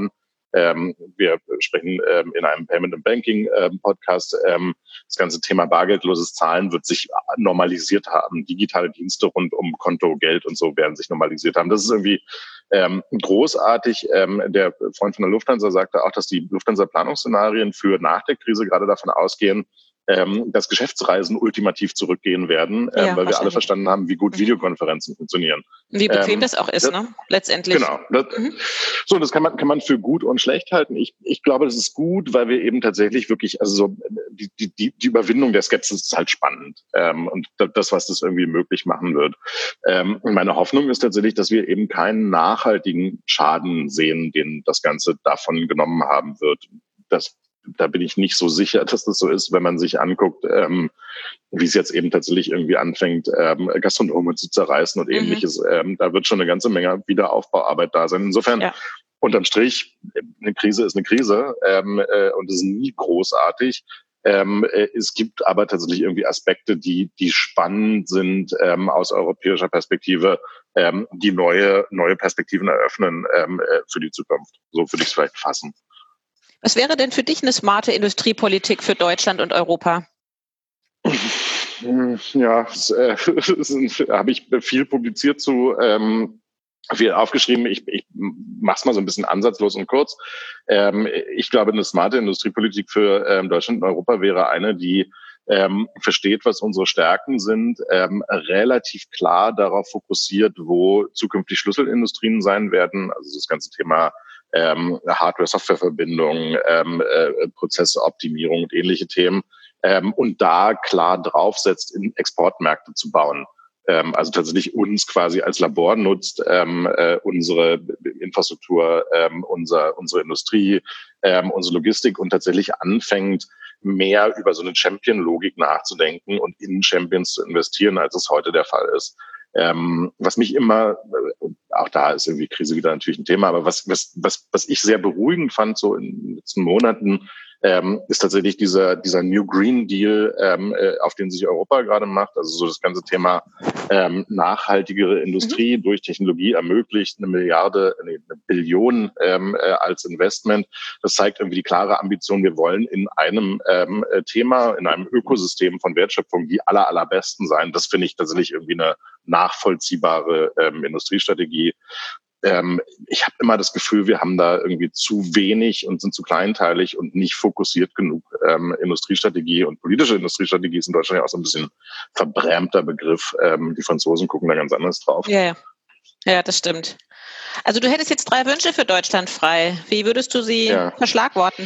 Ähm, wir sprechen ähm, in einem Payment and Banking ähm, Podcast. Ähm, das ganze Thema bargeldloses Zahlen wird sich normalisiert haben. Digitale Dienste rund um Konto, Geld und so werden sich normalisiert haben. Das ist irgendwie ähm, großartig. Ähm, der Freund von der Lufthansa sagte auch, dass die Lufthansa-Planungsszenarien für nach der Krise gerade davon ausgehen, ähm, dass Geschäftsreisen ultimativ zurückgehen werden, ähm, ja, weil wir alle verstanden haben, wie gut Videokonferenzen funktionieren. Wie bequem ähm, das auch ist, das, ne? Letztendlich. Genau. Das, mhm. So, das kann man kann man für gut und schlecht halten. Ich ich glaube, das ist gut, weil wir eben tatsächlich wirklich, also so die die die Überwindung der Skepsis ist halt spannend ähm, und das, was das irgendwie möglich machen wird. Ähm, meine Hoffnung ist tatsächlich, dass wir eben keinen nachhaltigen Schaden sehen, den das Ganze davon genommen haben wird. Das Da bin ich nicht so sicher, dass das so ist, wenn man sich anguckt, ähm, wie es jetzt eben tatsächlich irgendwie anfängt, ähm, Gastronome zu zerreißen und mhm. ähnliches. Ähm, da wird schon eine ganze Menge Wiederaufbauarbeit da sein. Insofern, ja. unterm Strich, eine Krise ist eine Krise ähm, äh, und ist nie großartig. Ähm, äh, es gibt aber tatsächlich irgendwie Aspekte, die die spannend sind ähm, aus europäischer Perspektive, ähm, die neue neue Perspektiven eröffnen ähm, äh, für die Zukunft. So würde ich es vielleicht fassen. Was wäre denn für dich eine smarte Industriepolitik für Deutschland und Europa? Ja, das, äh, habe ich viel publiziert zu, ähm, viel aufgeschrieben. Ich, ich mache es mal so ein bisschen ansatzlos und kurz. Ähm, ich glaube, eine smarte Industriepolitik für ähm, Deutschland und Europa wäre eine, die ähm, versteht, was unsere Stärken sind, ähm, relativ klar darauf fokussiert, wo zukünftig Schlüsselindustrien sein werden. Also das ganze Thema ähm, Hardware-Software-Verbindung, ähm, äh, Prozessoptimierung und ähnliche Themen. Ähm, und da klar draufsetzt, in Exportmärkte zu bauen. Ähm, also tatsächlich uns quasi als Labor nutzt, ähm, äh, unsere Infrastruktur, ähm, unser, unsere Industrie, ähm, unsere Logistik und tatsächlich anfängt, mehr über so eine Champion-Logik nachzudenken und in Champions zu investieren, als es heute der Fall ist. Ähm, was mich immer, auch da ist irgendwie Krise wieder natürlich ein Thema, aber was, was, was, was ich sehr beruhigend fand, so in den letzten Monaten, ähm, ist tatsächlich dieser, dieser New Green Deal, ähm, äh, auf den sich Europa gerade macht. Also so das ganze Thema ähm, nachhaltigere Industrie mhm. durch Technologie ermöglicht, eine Milliarde, nee, eine Billion ähm, äh, als Investment. Das zeigt irgendwie die klare Ambition, wir wollen in einem ähm, Thema, in einem Ökosystem von Wertschöpfung die aller, allerbesten sein. Das finde ich tatsächlich irgendwie eine nachvollziehbare ähm, Industriestrategie. Ähm, ich habe immer das Gefühl, wir haben da irgendwie zu wenig und sind zu kleinteilig und nicht fokussiert genug. Ähm, Industriestrategie und politische Industriestrategie ist in Deutschland ja auch so ein bisschen verbrämter Begriff. Ähm, die Franzosen gucken da ganz anders drauf. Ja, ja. Ja, das stimmt. Also du hättest jetzt drei Wünsche für Deutschland frei. Wie würdest du sie ja. verschlagworten?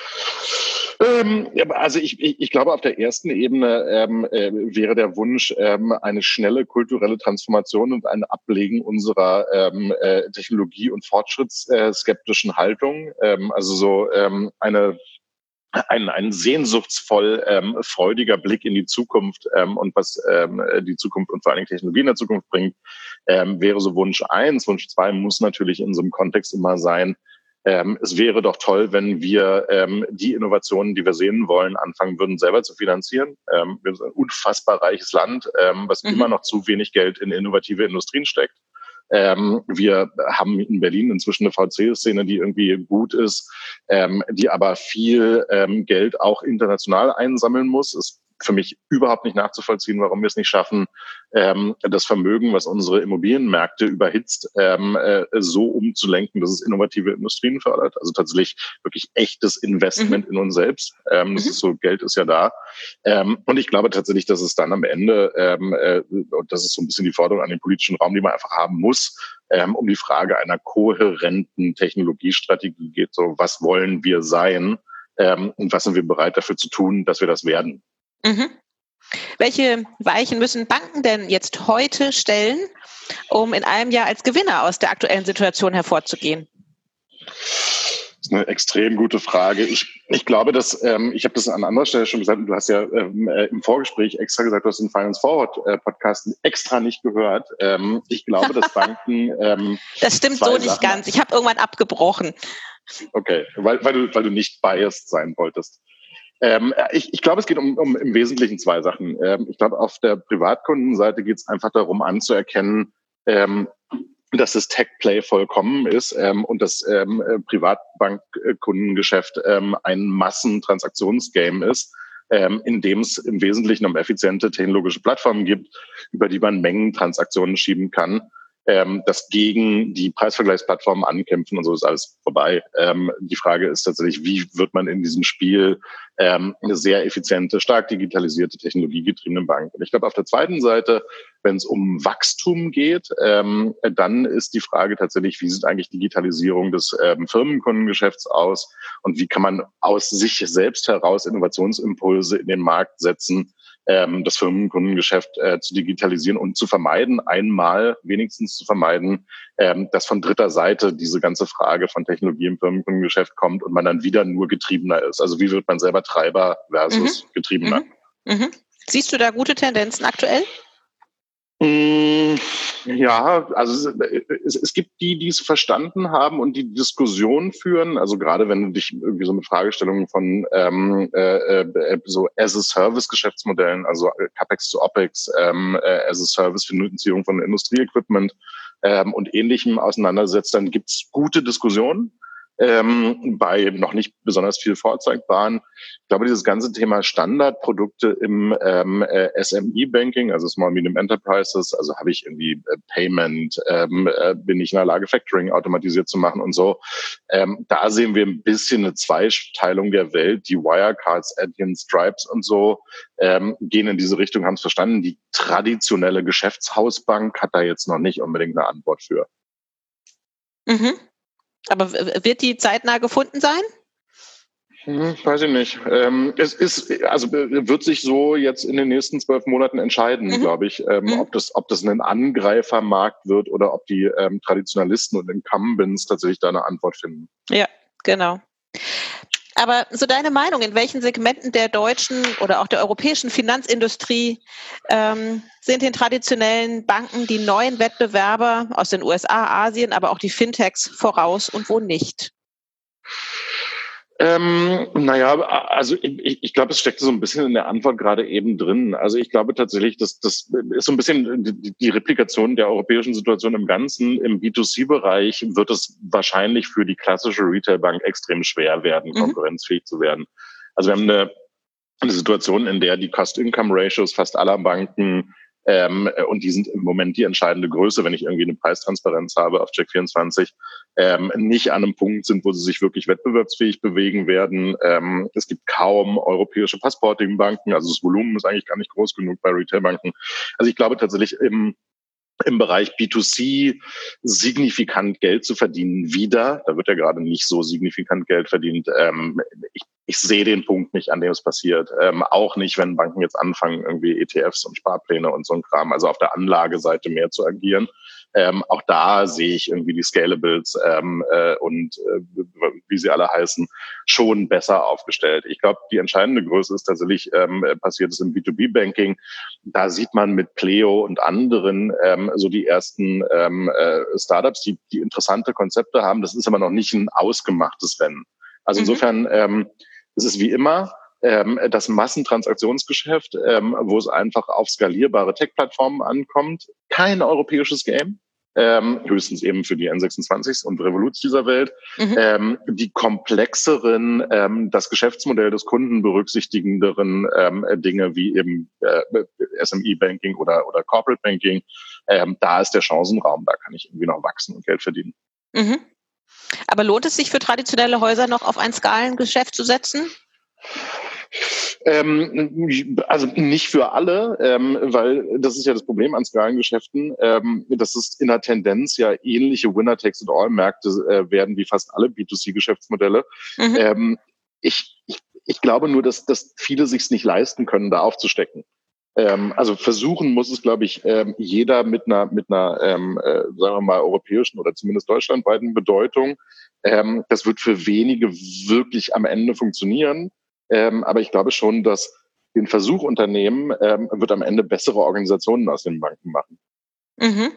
Ähm, also ich, ich, ich glaube, auf der ersten Ebene ähm, äh, wäre der Wunsch ähm, eine schnelle kulturelle Transformation und ein Ablegen unserer ähm, äh, Technologie- und fortschrittsskeptischen Haltung. Ähm, also so ähm, eine ein, ein sehnsuchtsvoll ähm, freudiger Blick in die Zukunft ähm, und was ähm, die Zukunft und vor allen Dingen Technologie in der Zukunft bringt, ähm, wäre so Wunsch eins. Wunsch zwei muss natürlich in so einem Kontext immer sein, Ähm, es wäre doch toll, wenn wir ähm, die Innovationen, die wir sehen wollen, anfangen würden, selber zu finanzieren. Ähm, wir sind ein unfassbar reiches Land, ähm, was mhm. immer noch zu wenig Geld in innovative Industrien steckt. Ähm, wir haben in Berlin inzwischen eine V C-Szene, die irgendwie gut ist, ähm, die aber viel ähm, Geld auch international einsammeln muss. Es für mich überhaupt nicht nachzuvollziehen, warum wir es nicht schaffen, ähm, das Vermögen, was unsere Immobilienmärkte überhitzt, ähm, äh, so umzulenken, dass es innovative Industrien fördert. Also tatsächlich wirklich echtes Investment mhm. in uns selbst. Ähm, das mhm. ist so, Geld ist ja da. Ähm, und ich glaube tatsächlich, dass es dann am Ende, ähm, äh, und das ist so ein bisschen die Forderung an den politischen Raum, die man einfach haben muss, ähm, um die Frage einer kohärenten Technologiestrategie geht. So, was wollen wir sein? Ähm, und was sind wir bereit dafür zu tun, dass wir das werden? Mhm. Welche Weichen müssen Banken denn jetzt heute stellen, um in einem Jahr als Gewinner aus der aktuellen Situation hervorzugehen? Das ist eine extrem gute Frage. Ich, ich glaube, dass ähm, ich habe das an anderer Stelle schon gesagt, du hast ja ähm, äh, im Vorgespräch extra gesagt, du hast den Finance Forward äh, Podcast extra nicht gehört. Ähm, ich glaube, dass Banken ähm, das stimmt so nicht Sachen ganz. Ich habe irgendwann abgebrochen. Okay, weil, weil du weil du nicht biased sein wolltest. Ähm, ich, ich glaube, es geht um, um im Wesentlichen zwei Sachen. Ähm, ich glaube, auf der Privatkundenseite geht es einfach darum anzuerkennen, ähm, dass das Tech-Play vollkommen ist ähm, und das ähm, Privatbankkundengeschäft ähm, ein Massentransaktionsgame ist, ähm, in dem es im Wesentlichen um effiziente technologische Plattformen gibt, über die man Mengentransaktionen schieben kann, ähm, das gegen die Preisvergleichsplattformen ankämpfen und so ist alles vorbei. Ähm, die Frage ist tatsächlich, wie wird man in diesem Spiel ähm, eine sehr effiziente, stark digitalisierte, technologiegetriebene Bank? Und ich glaube, auf der zweiten Seite, wenn es um Wachstum geht, ähm, dann ist die Frage tatsächlich, wie sieht eigentlich Digitalisierung des ähm, Firmenkundengeschäfts aus und wie kann man aus sich selbst heraus Innovationsimpulse in den Markt setzen, ähm, das Firmenkundengeschäft äh, zu digitalisieren und zu vermeiden, einmal wenigstens zu vermeiden, ähm, dass von dritter Seite diese ganze Frage von Technologie im Firmenkundengeschäft kommt und man dann wieder nur getriebener ist. Also wie wird man selber Treiber versus Mhm. Getriebener? Mhm. Mhm. Siehst du da gute Tendenzen aktuell? Ja, also es, es gibt die, die es verstanden haben und die Diskussion führen. Also gerade wenn du dich irgendwie so mit Fragestellungen von ähm, äh, äh, so As-a-Service-Geschäftsmodellen, also CapEx zu OpEx, ähm, äh, As-a-Service-Finanzierung von Industrieequipment ähm, und Ähnlichem auseinandersetzt, dann gibt's gute Diskussionen. Ähm, bei noch nicht besonders viel vorzeigbaren. Ich glaube, dieses ganze Thema Standardprodukte im ähm, äh, S M E-Banking, also Small Medium Enterprises, also habe ich irgendwie äh, Payment, ähm, äh, bin ich in der Lage, Factoring automatisiert zu machen und so. Ähm, da sehen wir ein bisschen eine Zweiteilung der Welt. Die Wirecards, Adyen, Stripes und so ähm, gehen in diese Richtung, haben es verstanden. Die traditionelle Geschäftshausbank hat da jetzt noch nicht unbedingt eine Antwort für. Mhm. Aber wird die zeitnah gefunden sein? Hm, weiß ich nicht. Ähm, es ist, also wird sich so jetzt in den nächsten zwölf Monaten entscheiden, mhm. glaube ich, ähm, mhm. ob das, ob das ein Angreifermarkt wird oder ob die ähm, Traditionalisten und Incumbents tatsächlich da eine Antwort finden. Ja, genau. Aber so deine Meinung, in welchen Segmenten der deutschen oder auch der europäischen Finanzindustrie ähm, sind den traditionellen Banken die neuen Wettbewerber aus den U S A, Asien, aber auch die Fintechs voraus und wo nicht? Ähm, naja, also ich, ich glaube, es steckt so ein bisschen in der Antwort gerade eben drin. Also ich glaube tatsächlich, dass das ist so ein bisschen die, die Replikation der europäischen Situation im Ganzen. Im B zwei C-Bereich wird es wahrscheinlich für die klassische Retailbank extrem schwer werden, mhm. konkurrenzfähig zu werden. Also wir haben eine, eine Situation, in der die Cost-Income-Ratios fast aller Banken Ähm, und die sind im Moment die entscheidende Größe, wenn ich irgendwie eine Preistransparenz habe auf Check vierundzwanzig, ähm, nicht an einem Punkt sind, wo sie sich wirklich wettbewerbsfähig bewegen werden. Ähm, es gibt kaum europäische Passporting-Banken, also das Volumen ist eigentlich gar nicht groß genug bei Retailbanken. Also ich glaube tatsächlich im im Bereich B zwei C signifikant Geld zu verdienen wieder. Da wird ja gerade nicht so signifikant Geld verdient. Ähm, ich, ich sehe den Punkt nicht, an dem es passiert. Ähm, auch nicht, wenn Banken jetzt anfangen, irgendwie E T Fs und Sparpläne und so ein Kram, also auf der Anlageseite mehr zu agieren. Ähm, auch da sehe ich irgendwie die Scalables ähm, äh, und äh, wie sie alle heißen, schon besser aufgestellt. Ich glaube, die entscheidende Größe ist tatsächlich, ähm, passiert es im B zwei B-Banking. Da sieht man mit Pleo und anderen ähm, so die ersten ähm, äh, Startups, die, die interessante Konzepte haben. Das ist aber noch nicht ein ausgemachtes Rennen. Also insofern, mhm. ähm, es ist wie immer ähm, das Massentransaktionsgeschäft, ähm, wo es einfach auf skalierbare Tech-Plattformen ankommt. Kein europäisches Game. Ähm, höchstens eben für die N sechsundzwanzig und Revolut dieser Welt, mhm. ähm, die komplexeren, ähm, das Geschäftsmodell des Kunden berücksichtigenderen ähm, Dinge wie eben äh, S M E-Banking oder, oder Corporate Banking, ähm, da ist der Chancenraum, da kann ich irgendwie noch wachsen und Geld verdienen. Mhm. Aber lohnt es sich für traditionelle Häuser noch auf ein Skalengeschäft zu setzen? Ähm, also nicht für alle, ähm, weil das ist ja das Problem an Skalengeschäften, ähm, dass es in der Tendenz ja ähnliche Winner-Takes-it-all-Märkte äh, werden wie fast alle B zwei C-Geschäftsmodelle. Mhm. Ähm, ich, ich, ich glaube nur, dass, dass viele sich es nicht leisten können, da aufzustecken. Ähm, also versuchen muss es, glaube ich, ähm, jeder mit einer, mit einer ähm, äh, sagen wir mal, europäischen oder zumindest deutschlandweiten Bedeutung. Ähm, das wird für wenige wirklich am Ende funktionieren. Ähm, aber ich glaube schon, dass den Versuch unternehmen, ähm, wird am Ende bessere Organisationen aus den Banken machen. Mhm.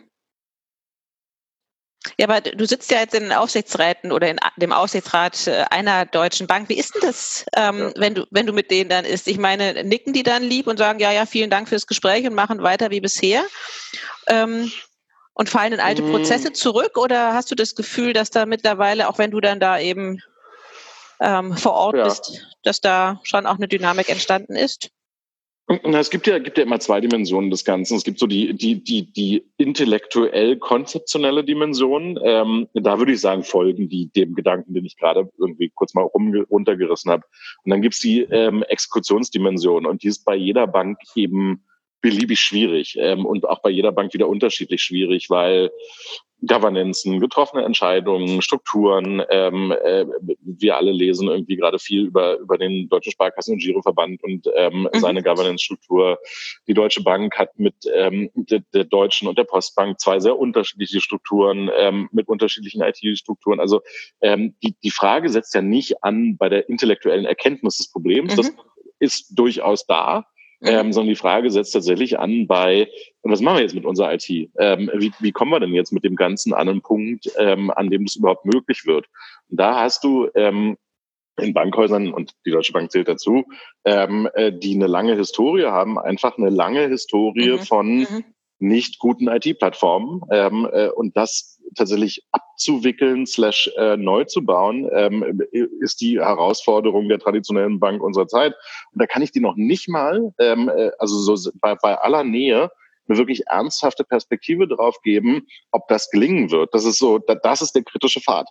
Ja, aber du sitzt ja jetzt in den Aufsichtsräten oder in dem Aufsichtsrat einer deutschen Bank. Wie ist denn das, ähm, ja. wenn du wenn du mit denen dann isst? Ich meine, nicken die dann lieb und sagen, ja, ja, vielen Dank fürs Gespräch und machen weiter wie bisher? Ähm, Und fallen in alte Prozesse zurück oder hast du das Gefühl, dass da mittlerweile, auch wenn du dann da eben ähm, vor Ort ja. bist, dass da schon auch eine Dynamik entstanden ist? Es gibt ja, gibt ja immer zwei Dimensionen des Ganzen. Es gibt so die, die, die, die intellektuell-konzeptionelle Dimension. Ähm, da würde ich sagen, folgen die dem Gedanken, den ich gerade irgendwie kurz mal rum, runtergerissen habe. Und dann gibt's die ähm, Exekutionsdimension und die ist bei jeder Bank eben beliebig schwierig ähm, und auch bei jeder Bank wieder unterschiedlich schwierig, weil Governancen, getroffene Entscheidungen, Strukturen, ähm, äh, wir alle lesen irgendwie gerade viel über über den Deutschen Sparkassen- und Giroverband und ähm, mhm. seine Governance-Struktur. Die Deutsche Bank hat mit ähm, der, der Deutschen und der Postbank zwei sehr unterschiedliche Strukturen ähm, mit unterschiedlichen I T-Strukturen. Also ähm, die die Frage setzt ja nicht an bei der intellektuellen Erkenntnis des Problems. Mhm. Das ist durchaus da. Mhm. Ähm, sondern die Frage setzt tatsächlich an bei, und was machen wir jetzt mit unserer I T? Ähm, wie, wie kommen wir denn jetzt mit dem Ganzen an einen Punkt, ähm, an dem das überhaupt möglich wird? Und da hast du ähm, in Bankhäusern, und die Deutsche Bank zählt dazu, ähm, äh, die eine lange Historie haben, einfach eine lange Historie mhm. von mhm. nicht guten I T-Plattformen ähm, äh, und das tatsächlich abzuwickeln slash äh, neu zu bauen, ähm, ist die Herausforderung der traditionellen Bank unserer Zeit. Und da kann ich die noch nicht mal, ähm, äh, also so bei, bei aller Nähe, eine wirklich ernsthafte Perspektive drauf geben, ob das gelingen wird. Das ist so, da, das ist der kritische Pfad.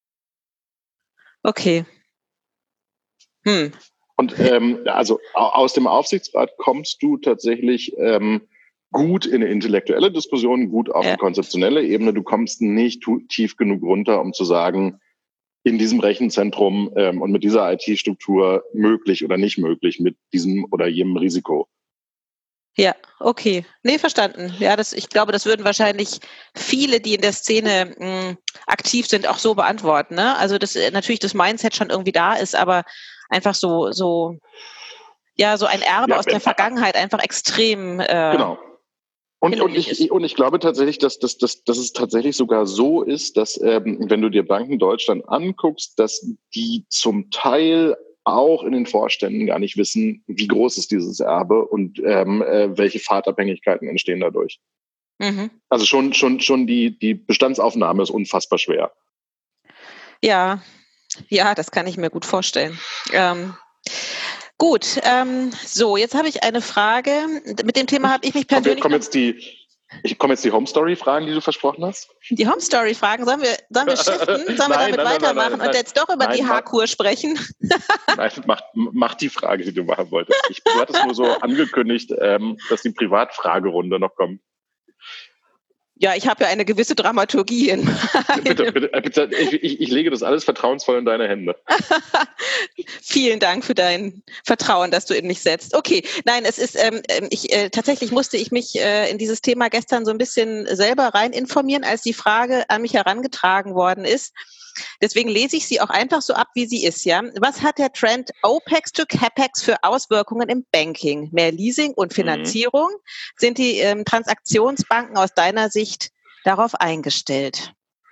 Okay. Hm. Und ähm, also aus dem Aufsichtsrat kommst du tatsächlich ähm, gut in eine intellektuelle Diskussion, gut auf ja. eine konzeptionelle Ebene. Du kommst nicht tu- tief genug runter, um zu sagen, in diesem Rechenzentrum ähm, und mit dieser I T-Struktur möglich oder nicht möglich mit diesem oder jenem Risiko. Ja, okay. Nee, verstanden. Ja, das, ich glaube, das würden wahrscheinlich viele, die in der Szene mh, aktiv sind, auch so beantworten. Ne? Also, dass natürlich das Mindset schon irgendwie da ist, aber einfach so, so, ja, so ein Erbe ja, aus der Vergangenheit einfach extrem. Äh, genau. Und, und, ich, und ich glaube tatsächlich, dass, dass, dass, dass es tatsächlich sogar so ist, dass ähm, wenn du dir Banken Deutschland anguckst, dass die zum Teil auch in den Vorständen gar nicht wissen, wie groß ist dieses Erbe und ähm, äh, welche Fahrtabhängigkeiten entstehen dadurch. Mhm. Also schon, schon, schon die, die Bestandsaufnahme ist unfassbar schwer. Ja, ja, das kann ich mir gut vorstellen. Ähm, Gut, ähm, so, jetzt habe ich eine Frage. Mit dem Thema habe ich mich persönlich... Kommen jetzt die, ich komme jetzt die Home-Story-Fragen, die du versprochen hast? Die Home-Story-Fragen, sollen wir, sollen wir shiften? Sollen wir nein, damit nein, weitermachen nein, nein, nein, und jetzt doch über nein, die Haarkur sprechen? Nein, mach, mach die Frage, die du machen wolltest. Ich, du hattest nur so angekündigt, ähm, dass die Privatfragerunde noch kommt. Ja, ich habe ja eine gewisse Dramaturgie in. bitte, bitte, bitte ich, ich, ich lege das alles vertrauensvoll in deine Hände. Vielen Dank für dein Vertrauen, das du in mich setzt. Okay, nein, es ist, ähm, ich äh, tatsächlich musste ich mich äh, in dieses Thema gestern so ein bisschen selber rein informieren, als die Frage an mich herangetragen worden ist. Deswegen lese ich sie auch einfach so ab, wie sie ist, ja. Was hat der Trend OPEX to CAPEX für Auswirkungen im Banking? Mehr Leasing und Finanzierung? Mhm. Sind die ähm, Transaktionsbanken aus deiner Sicht darauf eingestellt?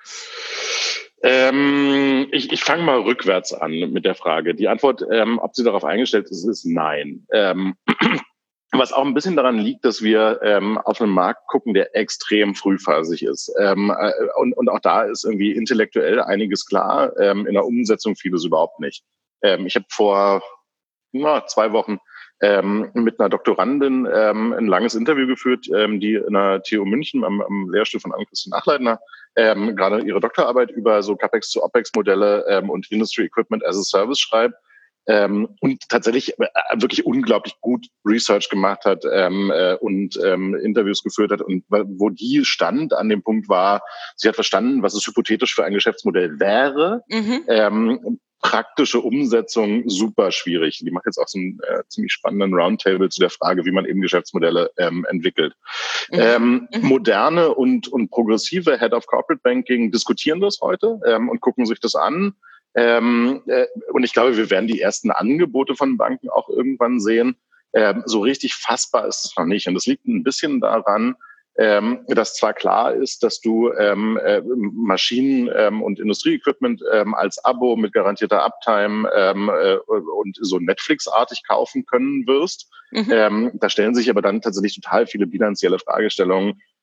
Ähm, ich ich fange mal rückwärts an mit der Frage. Die Antwort, ähm, ob sie darauf eingestellt ist, ist nein. Ähm, Was auch ein bisschen daran liegt, dass wir ähm, auf einen Markt gucken, der extrem frühphasig ist. Ähm, äh, und, und auch da ist irgendwie intellektuell einiges klar, ähm, in der Umsetzung vieles überhaupt nicht. Ähm, ich habe vor na, zwei Wochen ähm, mit einer Doktorandin ähm, ein langes Interview geführt, ähm, die in der T U München am, am Lehrstuhl von Ann-Christine Achleitner ähm, gerade ihre Doktorarbeit über so CAPEX zu OPEX-Modelle ähm, und Industry Equipment as a Service schreibt. Ähm, und tatsächlich äh, wirklich unglaublich gut Research gemacht hat ähm, äh, und ähm, Interviews geführt hat. Und wo die stand an dem Punkt war, sie hat verstanden, was es hypothetisch für ein Geschäftsmodell wäre. Mhm. Ähm, praktische Umsetzung super schwierig. Die macht jetzt auch so einen äh, ziemlich spannenden Roundtable zu der Frage, wie man eben Geschäftsmodelle ähm, entwickelt. Mhm. Ähm, mhm. Moderne und, und progressive Head of Corporate Banking diskutieren das heute ähm, und gucken sich das an. Ähm, äh, und ich glaube, wir werden die ersten Angebote von Banken auch irgendwann sehen. Ähm, so richtig fassbar ist es noch nicht. Und das liegt ein bisschen daran, ähm, dass zwar klar ist, dass du ähm, äh, Maschinen ähm, und Industrieequipment ähm, als Abo mit garantierter Uptime ähm, äh, und so Netflix-artig kaufen können wirst. Mhm. Ähm, da stellen sich aber dann tatsächlich total viele bilanzielle Fragestellungen.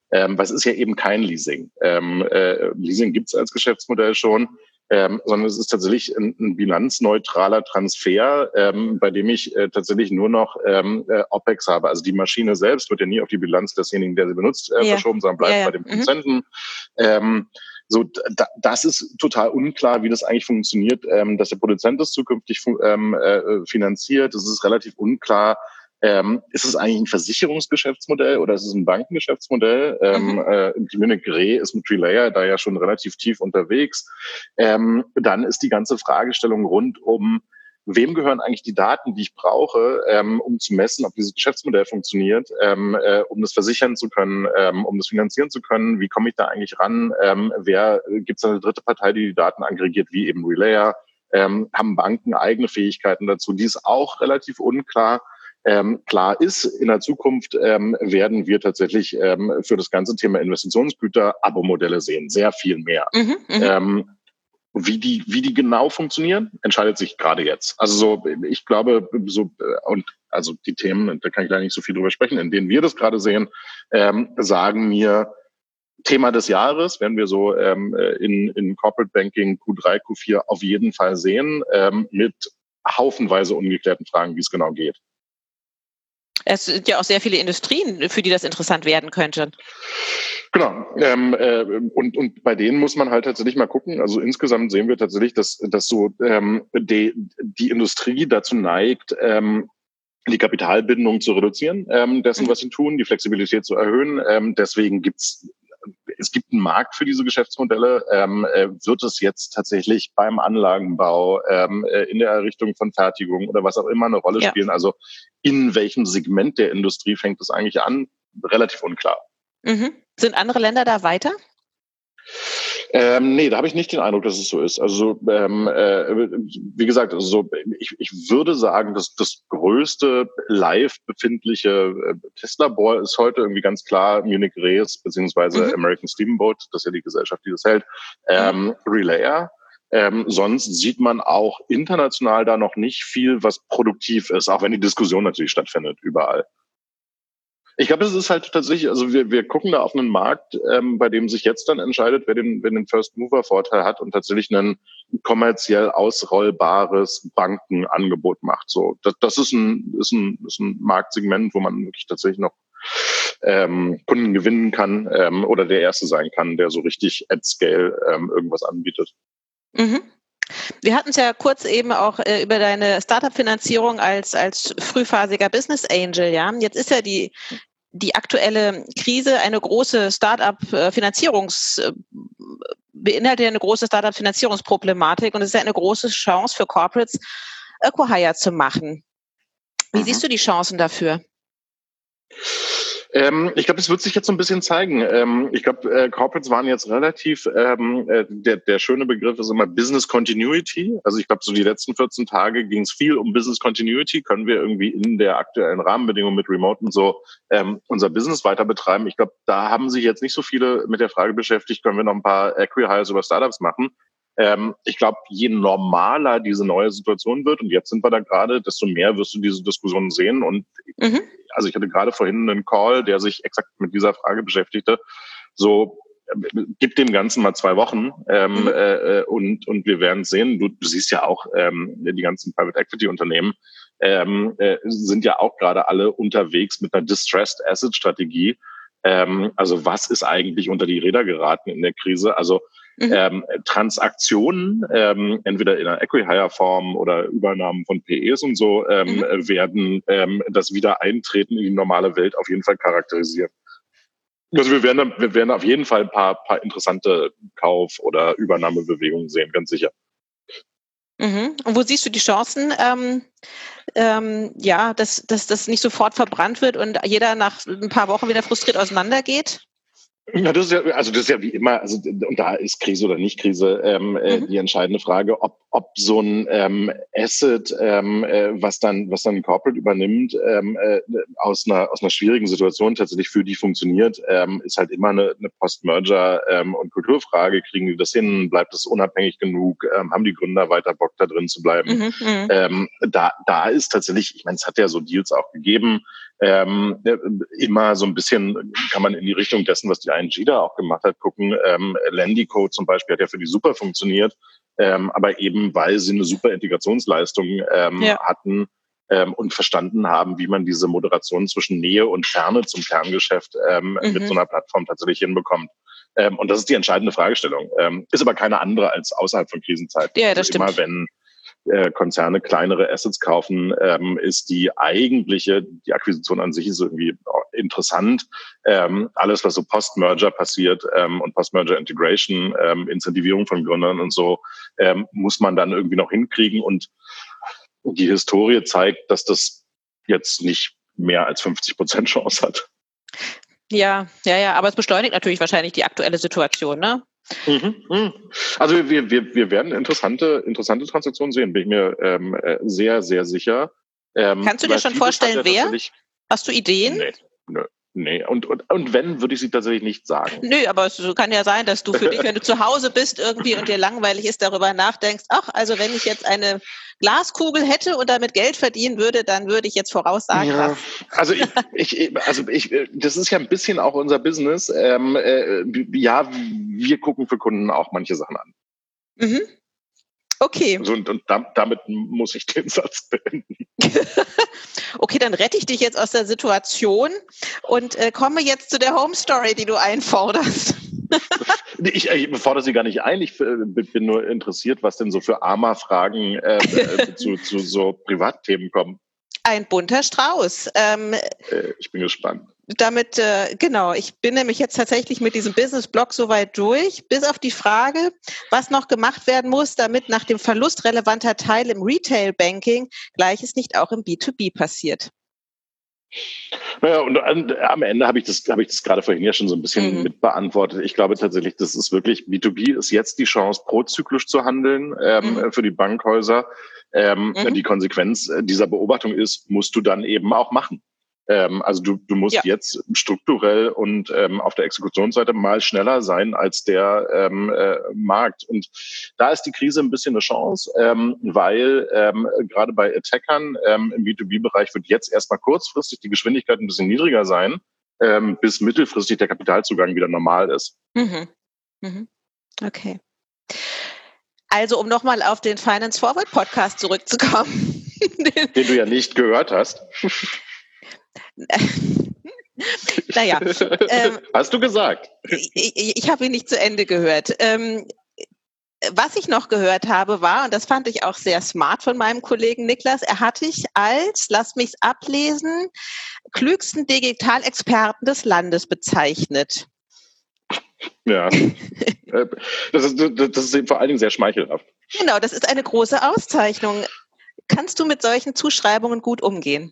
Ähm, was ist ja eben kein Leasing. Ähm, äh, Leasing gibt's als Geschäftsmodell schon. Ähm, sondern es ist tatsächlich ein, ein bilanzneutraler Transfer, ähm, bei dem ich äh, tatsächlich nur noch ähm, äh, OPEX habe. Also die Maschine selbst wird ja nie auf die Bilanz desjenigen, der sie benutzt, äh, ja. verschoben, sondern bleibt ja, ja. bei dem Produzenten. Mhm. Ähm, so, da, das ist total unklar, wie das eigentlich funktioniert, ähm, dass der Produzent das zukünftig ähm, äh, finanziert. Das ist relativ unklar. Ähm, ist es eigentlich ein Versicherungsgeschäftsmodell oder ist es ein Bankengeschäftsmodell? Ähm, mhm. äh, Munich Re ist mit Relayer da ja schon relativ tief unterwegs. Ähm, dann ist die ganze Fragestellung rund um, wem gehören eigentlich die Daten, die ich brauche, ähm, um zu messen, ob dieses Geschäftsmodell funktioniert, ähm, äh, um das versichern zu können, ähm, um das finanzieren zu können. Wie komme ich da eigentlich ran? Ähm, wer gibt es eine dritte Partei, die die Daten aggregiert, wie eben Relayer? Ähm, haben Banken eigene Fähigkeiten dazu? Die ist auch relativ unklar. Ähm, klar ist, in der Zukunft ähm, werden wir tatsächlich ähm, für das ganze Thema Investitionsgüter Abo-Modelle sehen, sehr viel mehr. Mhm, ähm, wie die, wie die genau funktionieren, entscheidet sich gerade jetzt. Also so, ich glaube, so und also die Themen, da kann ich leider nicht so viel drüber sprechen, in denen wir das gerade sehen, ähm, sagen mir, Thema des Jahres werden wir so ähm, in, in Corporate Banking Q drei, Q vier auf jeden Fall sehen, ähm, mit haufenweise ungeklärten Fragen, wie es genau geht. Es sind ja auch sehr viele Industrien, für die das interessant werden könnte. Genau. Ähm, äh, und, und bei denen muss man halt tatsächlich mal gucken. Also insgesamt sehen wir tatsächlich, dass, dass so ähm, die, die Industrie dazu neigt, ähm, die Kapitalbindung zu reduzieren, ähm, dessen, mhm. was sie tun, die Flexibilität zu erhöhen. Ähm, deswegen gibt's Es gibt einen Markt für diese Geschäftsmodelle. Ähm, äh, wird es jetzt tatsächlich beim Anlagenbau, ähm, äh, in der Errichtung von Fertigung oder was auch immer eine Rolle ja. spielen? Also in welchem Segment der Industrie fängt es eigentlich an? Relativ unklar. Mhm. Sind andere Länder da weiter? Ähm, nee, da habe ich nicht den Eindruck, dass es so ist. Also ähm, äh, wie gesagt, also so, ich, ich würde sagen, dass das größte live befindliche äh, Testlabor ist heute irgendwie ganz klar Munich Re beziehungsweise mhm. American Steamboat, das ist ja die Gesellschaft, die das hält, ähm, mhm. Relayer. Ähm, sonst sieht man auch international da noch nicht viel, was produktiv ist, auch wenn die Diskussion natürlich stattfindet überall. Ich glaube, es ist halt tatsächlich, also wir, wir gucken da auf einen Markt, ähm, bei dem sich jetzt dann entscheidet, wer den, wer den First-Mover-Vorteil hat und tatsächlich ein kommerziell ausrollbares Bankenangebot macht. So, das, das ist ein, ist ein, ist ein Marktsegment, wo man wirklich tatsächlich noch ähm, Kunden gewinnen kann ähm, oder der Erste sein kann, der so richtig at scale ähm, irgendwas anbietet. Mhm. Wir hatten es ja kurz eben auch äh, über deine Startup-Finanzierung als als frühphasiger Business Angel, ja. Jetzt ist ja die die aktuelle Krise eine große Startup-Finanzierungs äh, beinhaltet ja eine große Startup-Finanzierungsproblematik und es ist ja eine große Chance für Corporates, Acquihire zu machen. Wie mhm. siehst du die Chancen dafür? Ähm, ich glaube, es wird sich jetzt so ein bisschen zeigen. Ähm, ich glaube, äh, Corporates waren jetzt relativ, ähm, äh, der, der schöne Begriff ist immer Business Continuity. Also ich glaube, so die letzten vierzehn Tage ging es viel um Business Continuity. Können wir irgendwie in der aktuellen Rahmenbedingung mit Remote und so ähm, unser Business weiter betreiben? Ich glaube, da haben sich jetzt nicht so viele mit der Frage beschäftigt, können wir noch ein paar Acquihires über Startups machen? Ähm, ich glaube, je normaler diese neue Situation wird, und jetzt sind wir da gerade, desto mehr wirst du diese Diskussionen sehen. Und mhm. also ich hatte gerade vorhin einen Call, der sich exakt mit dieser Frage beschäftigte. So, äh, gib dem Ganzen mal zwei Wochen ähm, mhm. äh, und und wir werden sehen. Du, du siehst ja auch, ähm, die ganzen Private Equity Unternehmen ähm, äh, sind ja auch gerade alle unterwegs mit einer Distressed Asset Strategie. Ähm, also was ist eigentlich unter die Räder geraten in der Krise? Also Mhm. Ähm, Transaktionen, ähm, entweder in einer Acquihire-Form oder Übernahmen von P Es und so, ähm, mhm. werden ähm, das Wiedereintreten in die normale Welt auf jeden Fall charakterisieren. Also wir werden, wir werden auf jeden Fall ein paar, paar interessante Kauf- oder Übernahmebewegungen sehen, ganz sicher. Mhm. Und wo siehst du die Chancen, ähm, ähm, ja, dass, dass das nicht sofort verbrannt wird und jeder nach ein paar Wochen wieder frustriert auseinandergeht? Ja, das ist ja, also das ist ja wie immer, also und da ist Krise oder nicht Krise ähm, mhm. äh, die entscheidende Frage, ob ob so ein ähm, Asset, ähm, äh, was dann was dann ein Corporate übernimmt, ähm, äh, aus einer aus einer schwierigen Situation tatsächlich für die funktioniert, ähm, ist halt immer eine, eine Post-Merger ähm, und Kulturfrage. Kriegen die das hin? Bleibt es unabhängig genug? Ähm, haben die Gründer weiter Bock da drin zu bleiben? Mhm, ähm, da da ist tatsächlich, ich meine, es hat ja so Deals auch gegeben. ähm, immer so ein bisschen, kann man in die Richtung dessen, was die I N G da auch gemacht hat, gucken. Ähm, Lendico zum Beispiel hat ja für die super funktioniert, ähm, aber eben, weil sie eine super Integrationsleistung ähm, ja. hatten ähm, und verstanden haben, wie man diese Moderation zwischen Nähe und Ferne zum Kerngeschäft ähm, mhm. mit so einer Plattform tatsächlich hinbekommt. Ähm, und das ist die entscheidende Fragestellung. Ähm, ist aber keine andere als außerhalb von Krisenzeiten. Ja, das also immer, stimmt. wenn äh, Konzerne kleinere Assets kaufen, ähm, ist die eigentliche, die Akquisition an sich ist irgendwie interessant. Ähm, alles, was so Post-Merger passiert ähm, und Post-Merger-Integration, ähm, Incentivierung von Gründern und so, ähm, muss man dann irgendwie noch hinkriegen. Und die Historie zeigt, dass das jetzt nicht mehr als fünfzig Prozent Chance hat. Ja, ja, ja, aber es beschleunigt natürlich wahrscheinlich die aktuelle Situation, ne? Mhm, mh. Also wir, wir, wir werden interessante, interessante Transaktionen sehen, bin ich mir ähm, sehr, sehr sicher. Ähm, Kannst du dir schon vorstellen, wer? Hast du Ideen? Nee, nö. Nee, und, und, und wenn, würde ich sie tatsächlich nicht sagen. Nö, aber es kann ja sein, dass du für dich, wenn du zu Hause bist irgendwie und dir langweilig ist, darüber nachdenkst, ach, also wenn ich jetzt eine Glaskugel hätte und damit Geld verdienen würde, dann würde ich jetzt voraussagen, ja, was. Also ich, ich, also ich, das ist ja ein bisschen auch unser Business. Ähm, äh, ja, wir gucken für Kunden auch manche Sachen an. Mhm. Okay. Also und, und damit muss ich den Satz beenden. Okay, dann rette ich dich jetzt aus der Situation und äh, komme jetzt zu der Home Story, die du einforderst. ich, ich fordere sie gar nicht ein. Ich äh, bin nur interessiert, was denn so für AMA-Fragen äh, äh, zu, zu so Privatthemen kommen. Ein bunter Strauß. Ähm, äh, ich bin gespannt. Damit, äh, genau, ich bin nämlich jetzt tatsächlich mit diesem Business-Blog soweit durch, bis auf die Frage, was noch gemacht werden muss, damit nach dem Verlust relevanter Teile im Retail-Banking Gleiches nicht auch im B zwei B passiert. Naja, und am Ende habe ich das, habe ich das gerade vorhin ja schon so ein bisschen Mhm. mit beantwortet. Ich glaube tatsächlich, das ist wirklich, B zwei B ist jetzt die Chance, prozyklisch zu handeln ähm, Mhm. für die Bankhäuser. Ähm, Mhm. Die Konsequenz dieser Beobachtung ist, musst du dann eben auch machen. Ähm, also du, du musst Ja. jetzt strukturell und ähm, auf der Exekutionsseite mal schneller sein als der ähm, äh, Markt. Und da ist die Krise ein bisschen eine Chance, ähm, weil ähm, gerade bei Attackern ähm, im B zwei B-Bereich wird jetzt erstmal kurzfristig die Geschwindigkeit ein bisschen niedriger sein, ähm, bis mittelfristig der Kapitalzugang wieder normal ist. Mhm. Mhm. Okay. Also, um nochmal auf den Finance Forward Podcast zurückzukommen. Den du ja nicht gehört hast. Naja. Ähm, Hast du gesagt? Ich, ich, ich habe ihn nicht zu Ende gehört. Ähm, was ich noch gehört habe war, und das fand ich auch sehr smart von meinem Kollegen Niklas, er hat dich als, lass mich's ablesen, klügsten Digitalexperten des Landes bezeichnet. Ja, das ist, das ist vor allen Dingen sehr schmeichelhaft. Genau, das ist eine große Auszeichnung. Kannst du mit solchen Zuschreibungen gut umgehen?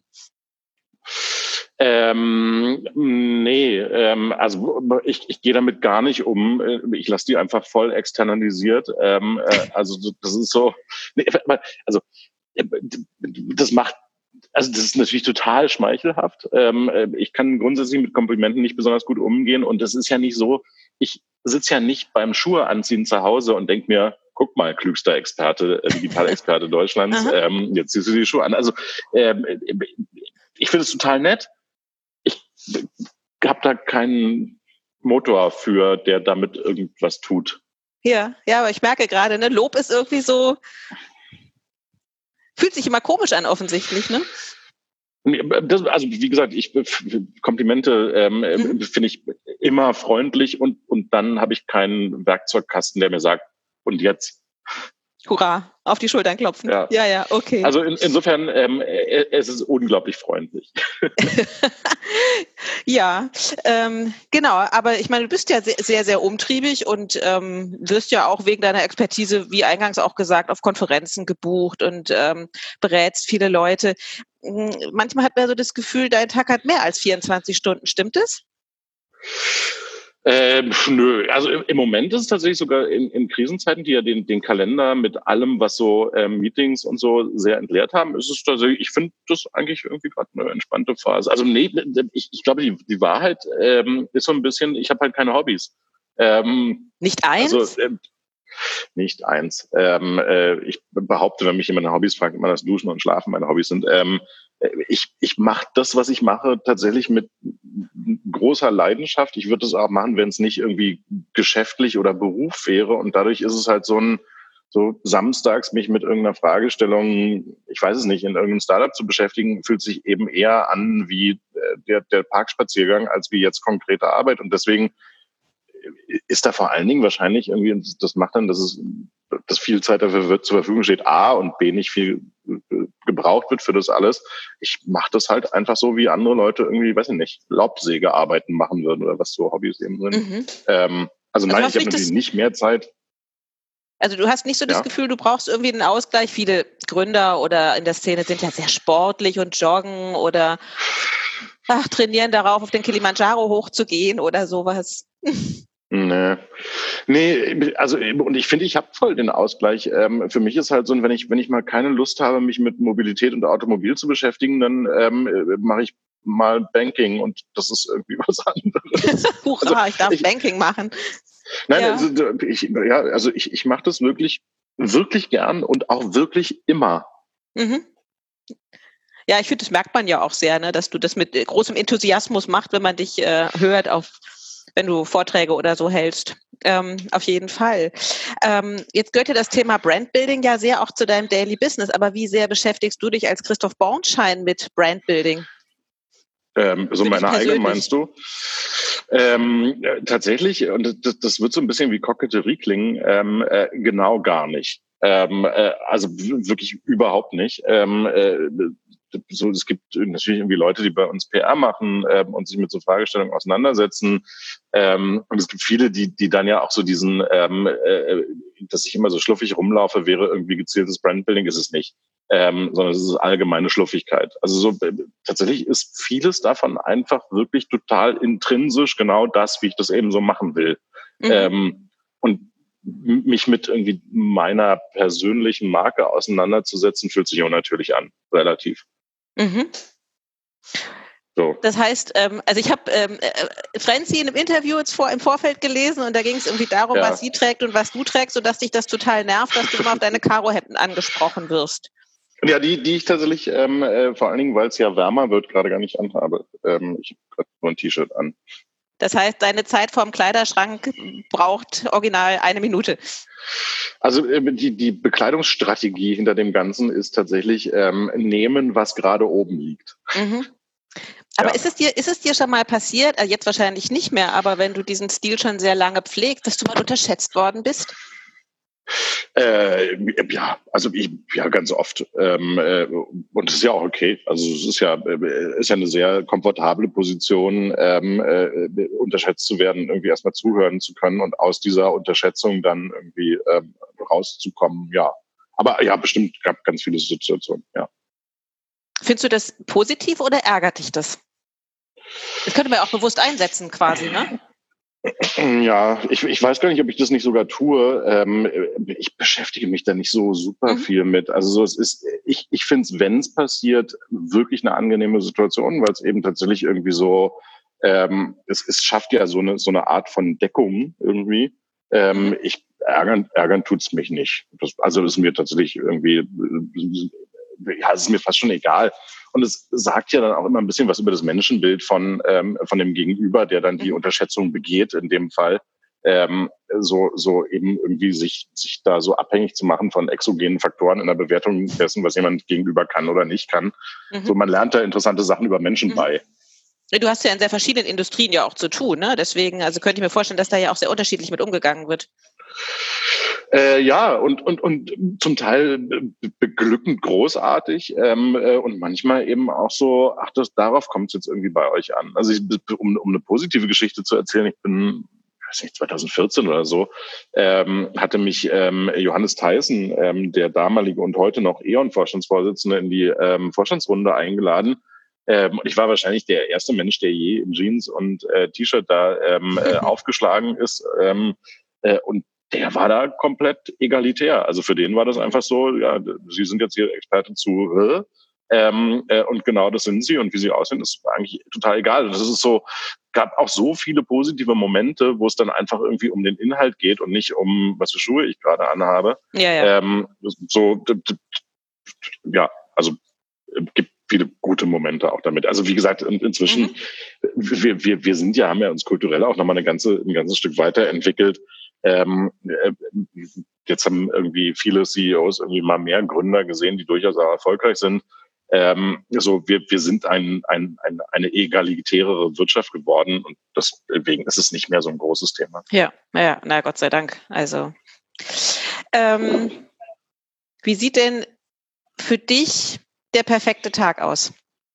Ähm, nee, ähm, also ich, ich gehe damit gar nicht um. Ich lasse die einfach voll externalisiert. Ähm, äh, also das ist so, nee, also das macht, also das ist natürlich total schmeichelhaft. Ähm, ich kann grundsätzlich mit Komplimenten nicht besonders gut umgehen und das ist ja nicht so, ich sitze ja nicht beim Schuhe anziehen zu Hause und denke mir, guck mal, klügster Experte, äh, Digitalexperte Deutschlands, ähm, jetzt ziehst du die Schuhe an. Also ähm, ich finde es total nett. Ich habe da keinen Motor für, der damit irgendwas tut. Ja, ja, aber ich merke gerade, ne, Lob ist irgendwie so, fühlt sich immer komisch an offensichtlich, ne? Das, also wie gesagt, ich Komplimente ähm, mhm. finde ich immer freundlich und und dann habe ich keinen Werkzeugkasten, der mir sagt, und jetzt Hurra, auf die Schultern klopfen. Ja, ja, ja, okay. Also in, insofern, ähm, es ist unglaublich freundlich. Ja, ähm, genau. Aber ich meine, du bist ja sehr, sehr, sehr umtriebig und ähm, wirst ja auch wegen deiner Expertise, wie eingangs auch gesagt, auf Konferenzen gebucht und ähm, berätst viele Leute. Manchmal hat man so das Gefühl, dein Tag hat mehr als vierundzwanzig Stunden. Stimmt es? Ähm, nö, also im, im Moment ist es tatsächlich sogar in, in Krisenzeiten, die ja den, den Kalender mit allem, was so ähm, Meetings und so sehr entleert haben, ist es tatsächlich, ich finde das eigentlich irgendwie gerade eine entspannte Phase. Also nee, ich, ich glaube, die, die Wahrheit ähm, ist so ein bisschen, ich habe halt keine Hobbys. Ähm, Nicht eins? Also, äh, nicht eins. Ähm, äh, ich behaupte, wenn mich jemand nach Hobbys fragt, immer das Duschen und Schlafen meine Hobbys sind. Ähm, ich, ich mache das, was ich mache, tatsächlich mit großer Leidenschaft. Ich würde es auch machen, wenn es nicht irgendwie geschäftlich oder Beruf wäre. Und dadurch ist es halt so ein, so samstags mich mit irgendeiner Fragestellung, ich weiß es nicht, in irgendeinem Startup zu beschäftigen, fühlt sich eben eher an wie der, der Parkspaziergang als wie jetzt konkrete Arbeit. Und deswegen ist da vor allen Dingen wahrscheinlich irgendwie, das macht dann, dass es, dass viel Zeit dafür wird, zur Verfügung steht, A, und B, nicht viel gebraucht wird für das alles. Ich mache das halt einfach so, wie andere Leute irgendwie, weiß ich nicht, Laubsägearbeiten machen würden oder was so Hobbys eben sind. Mhm. Ähm, also, also nein, ich habe natürlich nicht mehr Zeit. Also du hast nicht so das ja. Gefühl, du brauchst irgendwie einen Ausgleich. Viele Gründer oder in der Szene sind ja sehr sportlich und joggen oder ach, trainieren darauf, auf den Kilimanjaro hochzugehen oder sowas. Nee. Nee, also und ich finde, ich habe voll den Ausgleich. Ähm, für mich ist halt so, wenn ich wenn ich mal keine Lust habe, mich mit Mobilität und Automobil zu beschäftigen, dann ähm, mache ich mal Banking und das ist irgendwie was anderes. Hurra, also, ich darf ich, Banking machen. Nein, ja. also ich, ja, also ich, ich mache das wirklich, wirklich gern und auch wirklich immer. Mhm. Ja, ich finde, das merkt man ja auch sehr, ne, dass du das mit großem Enthusiasmus machst, wenn man dich äh, hört, auf, wenn du Vorträge oder so hältst. Ähm, auf jeden Fall. Ähm, jetzt gehört ja das Thema Brandbuilding ja sehr auch zu deinem Daily Business. Aber wie sehr beschäftigst du dich als Christoph Bornschein mit Brandbuilding? Ähm, so meine eigene, meinst du? Ähm, äh, tatsächlich, und das, das wird so ein bisschen wie Koketterie klingen, ähm, äh, genau gar nicht. Ähm, äh, also w- wirklich überhaupt nicht. Ähm, äh, so, es gibt natürlich irgendwie Leute, die bei uns P R machen ähm, und sich mit so Fragestellungen auseinandersetzen. Ähm, und es gibt viele, die die dann ja auch so diesen, ähm, äh, dass ich immer so schluffig rumlaufe, wäre irgendwie gezieltes Brandbuilding, ist es nicht. Ähm, sondern es ist allgemeine Schluffigkeit. Also so äh, tatsächlich ist vieles davon einfach wirklich total intrinsisch genau das, wie ich das eben so machen will. Mhm. Ähm, und mich mit irgendwie meiner persönlichen Marke auseinanderzusetzen, fühlt sich unnatürlich an, relativ. Mhm. So. Das heißt, ähm, also ich habe ähm, äh, Franzi in einem Interview jetzt vor, im Vorfeld gelesen und da ging es irgendwie darum, ja. was sie trägt und was du trägst, sodass dich das total nervt, dass du immer auf deine Karohemden angesprochen wirst. Ja, die, die ich tatsächlich, ähm, äh, vor allen Dingen, weil es ja wärmer wird, gerade gar nicht anhabe. Ähm, ich habe gerade nur ein T-Shirt an. Das heißt, deine Zeit vorm Kleiderschrank braucht original eine Minute. Also äh, die, die Bekleidungsstrategie hinter dem Ganzen ist tatsächlich ähm, nehmen, was gerade oben liegt. Mhm. Aber ja. ist es dir, ist es dir schon mal passiert, also jetzt wahrscheinlich nicht mehr, aber wenn du diesen Stil schon sehr lange pflegst, dass du mal unterschätzt worden bist? Äh, ja, also ich, ja, ganz oft. Ähm, äh, und das ist ja auch okay. Also es ist ja, äh, ist ja eine sehr komfortable Position, ähm, äh, unterschätzt zu werden, irgendwie erstmal zuhören zu können und aus dieser Unterschätzung dann irgendwie ähm, rauszukommen, ja. Aber ja, bestimmt gab ganz viele Situationen, ja. Findest du das positiv oder ärgert dich das? Das könnte man ja auch bewusst einsetzen quasi, ne? Ja, ich, ich weiß gar nicht, ob ich das nicht sogar tue. Ähm, ich beschäftige mich da nicht so super mhm. viel mit. Also so, es ist, ich, ich finde es, wenn es passiert, wirklich eine angenehme Situation, weil es eben tatsächlich irgendwie so, ähm, es, es schafft ja so eine so eine Art von Deckung irgendwie. Ähm, mhm. Ich ärgern, ärgern tut's mich nicht. Das, also ist mir tatsächlich irgendwie, ja, es ist mir fast schon egal. Und es sagt ja dann auch immer ein bisschen was über das Menschenbild von ähm, von dem Gegenüber, der dann die mhm. Unterschätzung begeht in dem Fall, ähm, so so eben irgendwie sich sich da so abhängig zu machen von exogenen Faktoren in der Bewertung dessen, was jemand gegenüber kann oder nicht kann. Mhm. So, man lernt da interessante Sachen über Menschen mhm. bei. Du hast ja in sehr verschiedenen Industrien ja auch zu tun, ne? Deswegen, also könnte ich mir vorstellen, dass da ja auch sehr unterschiedlich mit umgegangen wird. Äh, ja, und, und, und zum Teil beglückend großartig ähm, äh, und manchmal eben auch so, ach, das, darauf kommt es jetzt irgendwie bei euch an. Also ich, um, um eine positive Geschichte zu erzählen, ich bin, weiß nicht, zwanzig vierzehn oder so, ähm, hatte mich ähm, Johannes Theissen, ähm, der damalige und heute noch E ON-Vorstandsvorsitzende, in die ähm, Vorstandsrunde eingeladen. Ähm, und ich war wahrscheinlich der erste Mensch, der je in Jeans und äh, T-Shirt da ähm, äh, aufgeschlagen ist. Ähm, äh, und der war da komplett egalitär. Also für den war das einfach so, ja, Sie sind jetzt hier Experte zu, äh, ähm, äh, und genau das sind Sie und wie Sie aussehen, ist eigentlich total egal. Das ist so, gab auch so viele positive Momente, wo es dann einfach irgendwie um den Inhalt geht und nicht um, was für Schuhe ich gerade anhabe. Ja, ja. Ähm, so, d- d- ja, also gibt viele gute Momente auch damit. Also wie gesagt, in, inzwischen, mhm. wir, wir, wir sind ja, haben ja uns kulturell auch nochmal eine ganze, ein ganzes Stück weiterentwickelt. Ähm, äh, jetzt haben irgendwie viele C E Os irgendwie mal mehr Gründer gesehen, die durchaus auch erfolgreich sind. Ähm, also wir, wir sind ein, ein, ein, eine egalitärere Wirtschaft geworden und deswegen ist es nicht mehr so ein großes Thema. Ja, ja, na Gott sei Dank. Also ähm, wie sieht denn für dich der perfekte Tag aus?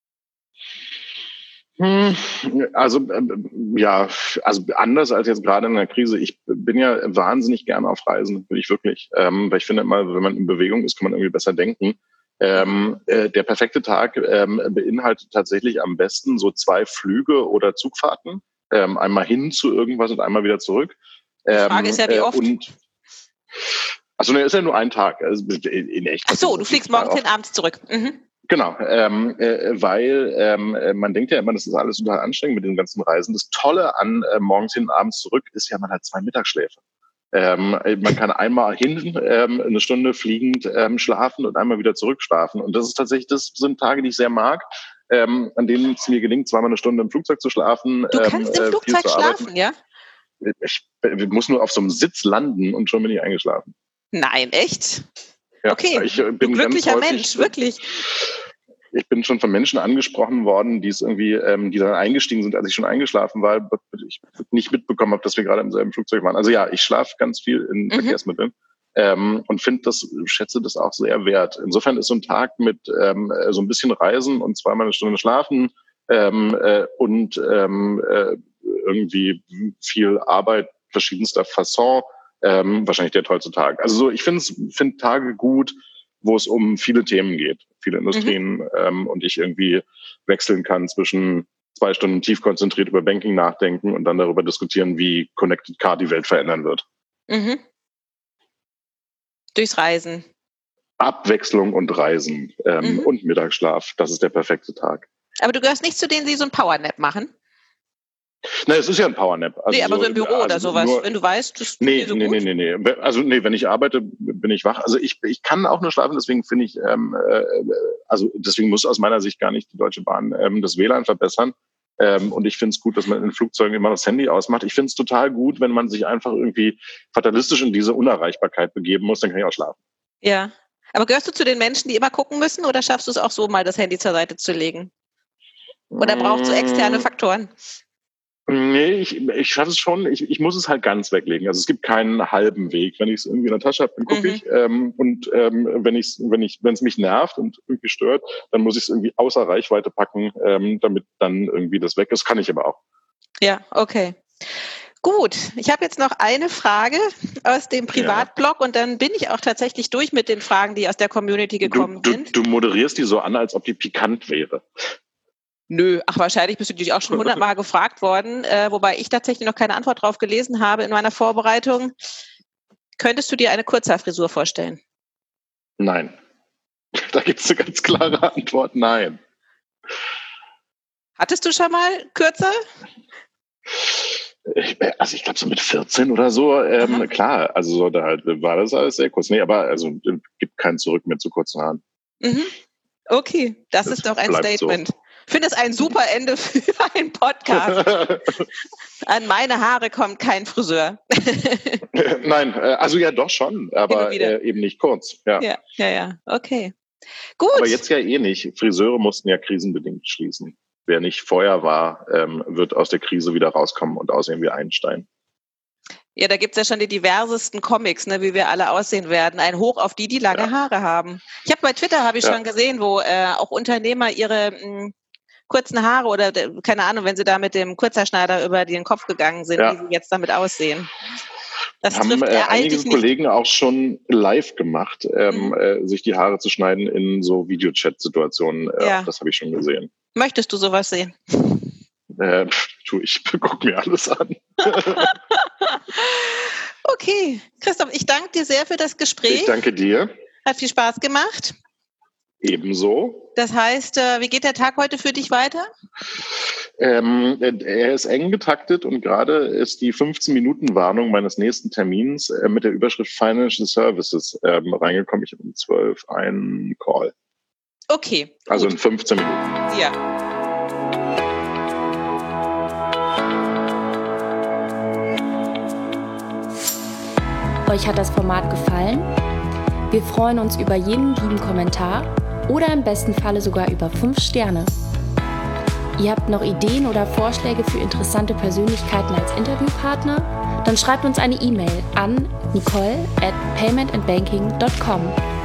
Also ja, also anders als jetzt gerade in der Krise. Ich bin ja wahnsinnig gerne auf Reisen, bin ich wirklich. Ähm, weil ich finde immer, wenn man in Bewegung ist, kann man irgendwie besser denken. Ähm, äh, der perfekte Tag ähm, beinhaltet tatsächlich am besten so zwei Flüge oder Zugfahrten. Ähm, einmal hin zu irgendwas und einmal wieder zurück. Die Frage ist ja, wie oft? Und, also ne, ist ja nur ein Tag. Also in, in echt. Ach so, du fliegst morgens hin, abends zurück. Mhm. Genau, ähm, äh, weil ähm, man denkt ja immer, das ist alles total anstrengend mit den ganzen Reisen. Das Tolle an äh, morgens hin, abends zurück ist ja, man hat zwei Mittagsschläfe. Ähm, man kann einmal hin ähm, eine Stunde fliegend ähm, schlafen und einmal wieder zurückschlafen. Und das ist tatsächlich, das sind Tage, die ich sehr mag, ähm, an denen es mir gelingt, zweimal eine Stunde im Flugzeug zu schlafen. Du kannst ähm, im Flugzeug schlafen, ja? Ich, ich muss nur auf so einem Sitz landen und schon bin ich eingeschlafen. Nein, echt? Ja, okay, ich bin du glücklicher häufig, Mensch, wirklich. Ich bin schon von Menschen angesprochen worden, die es irgendwie, ähm, die dann eingestiegen sind, als ich schon eingeschlafen war, ich nicht mitbekommen habe, dass wir gerade im selben Flugzeug waren. Also ja, ich schlafe ganz viel in mhm. Verkehrsmitteln ähm, und finde das, schätze das auch sehr wert. Insofern ist so ein Tag mit ähm, so ein bisschen Reisen und zweimal eine Stunde schlafen ähm, äh, und ähm, äh, irgendwie viel Arbeit verschiedenster Fasson ähm, wahrscheinlich der tollste Tag. Also so, ich finde find Tage gut, wo es um viele Themen geht, viele Industrien mhm. ähm, und ich irgendwie wechseln kann zwischen zwei Stunden tief konzentriert über Banking nachdenken und dann darüber diskutieren, wie Connected Car die Welt verändern wird. Mhm. Durchs Reisen. Abwechslung und Reisen ähm, mhm. und Mittagsschlaf, das ist der perfekte Tag. Aber du gehörst nicht zu denen, die so ein Powernap machen? Nein, es ist ja ein Powernap. Also nee, aber so im Büro also oder sowas, nur, wenn du weißt, das nee, ist so nee, gut. nee, nee, nee. Also nee, wenn ich arbeite, bin ich wach. Also ich, ich kann auch nur schlafen, deswegen finde ich, ähm, äh, also deswegen muss aus meiner Sicht gar nicht die Deutsche Bahn ähm, das W L A N verbessern. Ähm, und ich finde es gut, dass man in Flugzeugen immer das Handy ausmacht. Ich finde es total gut, wenn man sich einfach irgendwie fatalistisch in diese Unerreichbarkeit begeben muss, dann kann ich auch schlafen. Ja, aber gehörst du zu den Menschen, die immer gucken müssen oder schaffst du es auch so, mal das Handy zur Seite zu legen? Oder brauchst du externe Faktoren? Nee, ich, ich schaffe es schon. Ich, ich muss es halt ganz weglegen. Also es gibt keinen halben Weg. Wenn ich es irgendwie in der Tasche habe, dann gucke mhm. ich. Ähm, und ähm, wenn ich wenn ich wenn es mich nervt und irgendwie stört, dann muss ich es irgendwie außer Reichweite packen, ähm, damit dann irgendwie das weg ist. Kann ich aber auch. Ja, okay. Gut, ich habe jetzt noch eine Frage aus dem Privatblog ja. und dann bin ich auch tatsächlich durch mit den Fragen, die aus der Community gekommen du, du, sind. Du moderierst die so an, als ob die pikant wäre. Nö, ach wahrscheinlich bist du dich auch schon hundertmal gefragt worden, äh, wobei ich tatsächlich noch keine Antwort drauf gelesen habe in meiner Vorbereitung. Könntest du dir eine Kurzhaarfrisur vorstellen? Nein. Da gibt es eine ganz klare Antwort, nein. Hattest du schon mal kürzer? Ich, also ich glaube so mit vierzehn oder so, ähm, klar, also so, da halt war das alles sehr kurz. Nee, aber also gibt kein Zurück mehr zu kurzen Haaren. Mhm. Okay, das, das ist doch ein Statement. So. Ich finde es ein super Ende für einen Podcast. An meine Haare kommt kein Friseur. Nein, also ja doch schon, aber äh, eben nicht kurz. Ja. ja, ja, ja, okay. Gut. Aber jetzt ja eh nicht. Friseure mussten ja krisenbedingt schließen. Wer nicht vorher war, ähm, wird aus der Krise wieder rauskommen und aussehen wie Einstein. Ja, da gibt's ja schon die diversesten Comics, ne, wie wir alle aussehen werden. Ein Hoch auf die, die lange ja. Haare haben. Ich habe bei Twitter habe ich ja. schon gesehen, wo äh, auch Unternehmer ihre mh, kurzen Haare oder keine Ahnung, wenn sie da mit dem Kurzhaarschneider über den Kopf gegangen sind, ja. wie sie jetzt damit aussehen. Das haben trifft äh, einige nicht. Kollegen auch schon live gemacht, ähm, mhm. äh, sich die Haare zu schneiden in so Videochat-Situationen. Äh, ja. Das habe ich schon gesehen. Möchtest du sowas sehen? Äh, tu, ich gucke mir alles an. Okay, Christoph, ich danke dir sehr für das Gespräch. Ich danke dir. Hat viel Spaß gemacht. Ebenso. Das heißt, wie geht der Tag heute für dich weiter? Ähm, er ist eng getaktet und gerade ist die fünfzehn-Minuten-Warnung meines nächsten Termins äh, mit der Überschrift Financial Services ähm, reingekommen. Ich habe um zwölf einen Call. Okay. Also gut. in fünfzehn Minuten. Ja. Euch hat das Format gefallen? Wir freuen uns über jeden lieben Kommentar oder im besten Falle sogar über fünf Sterne. Ihr habt noch Ideen oder Vorschläge für interessante Persönlichkeiten als Interviewpartner? Dann schreibt uns eine E-Mail an nicole at payment and banking dot com.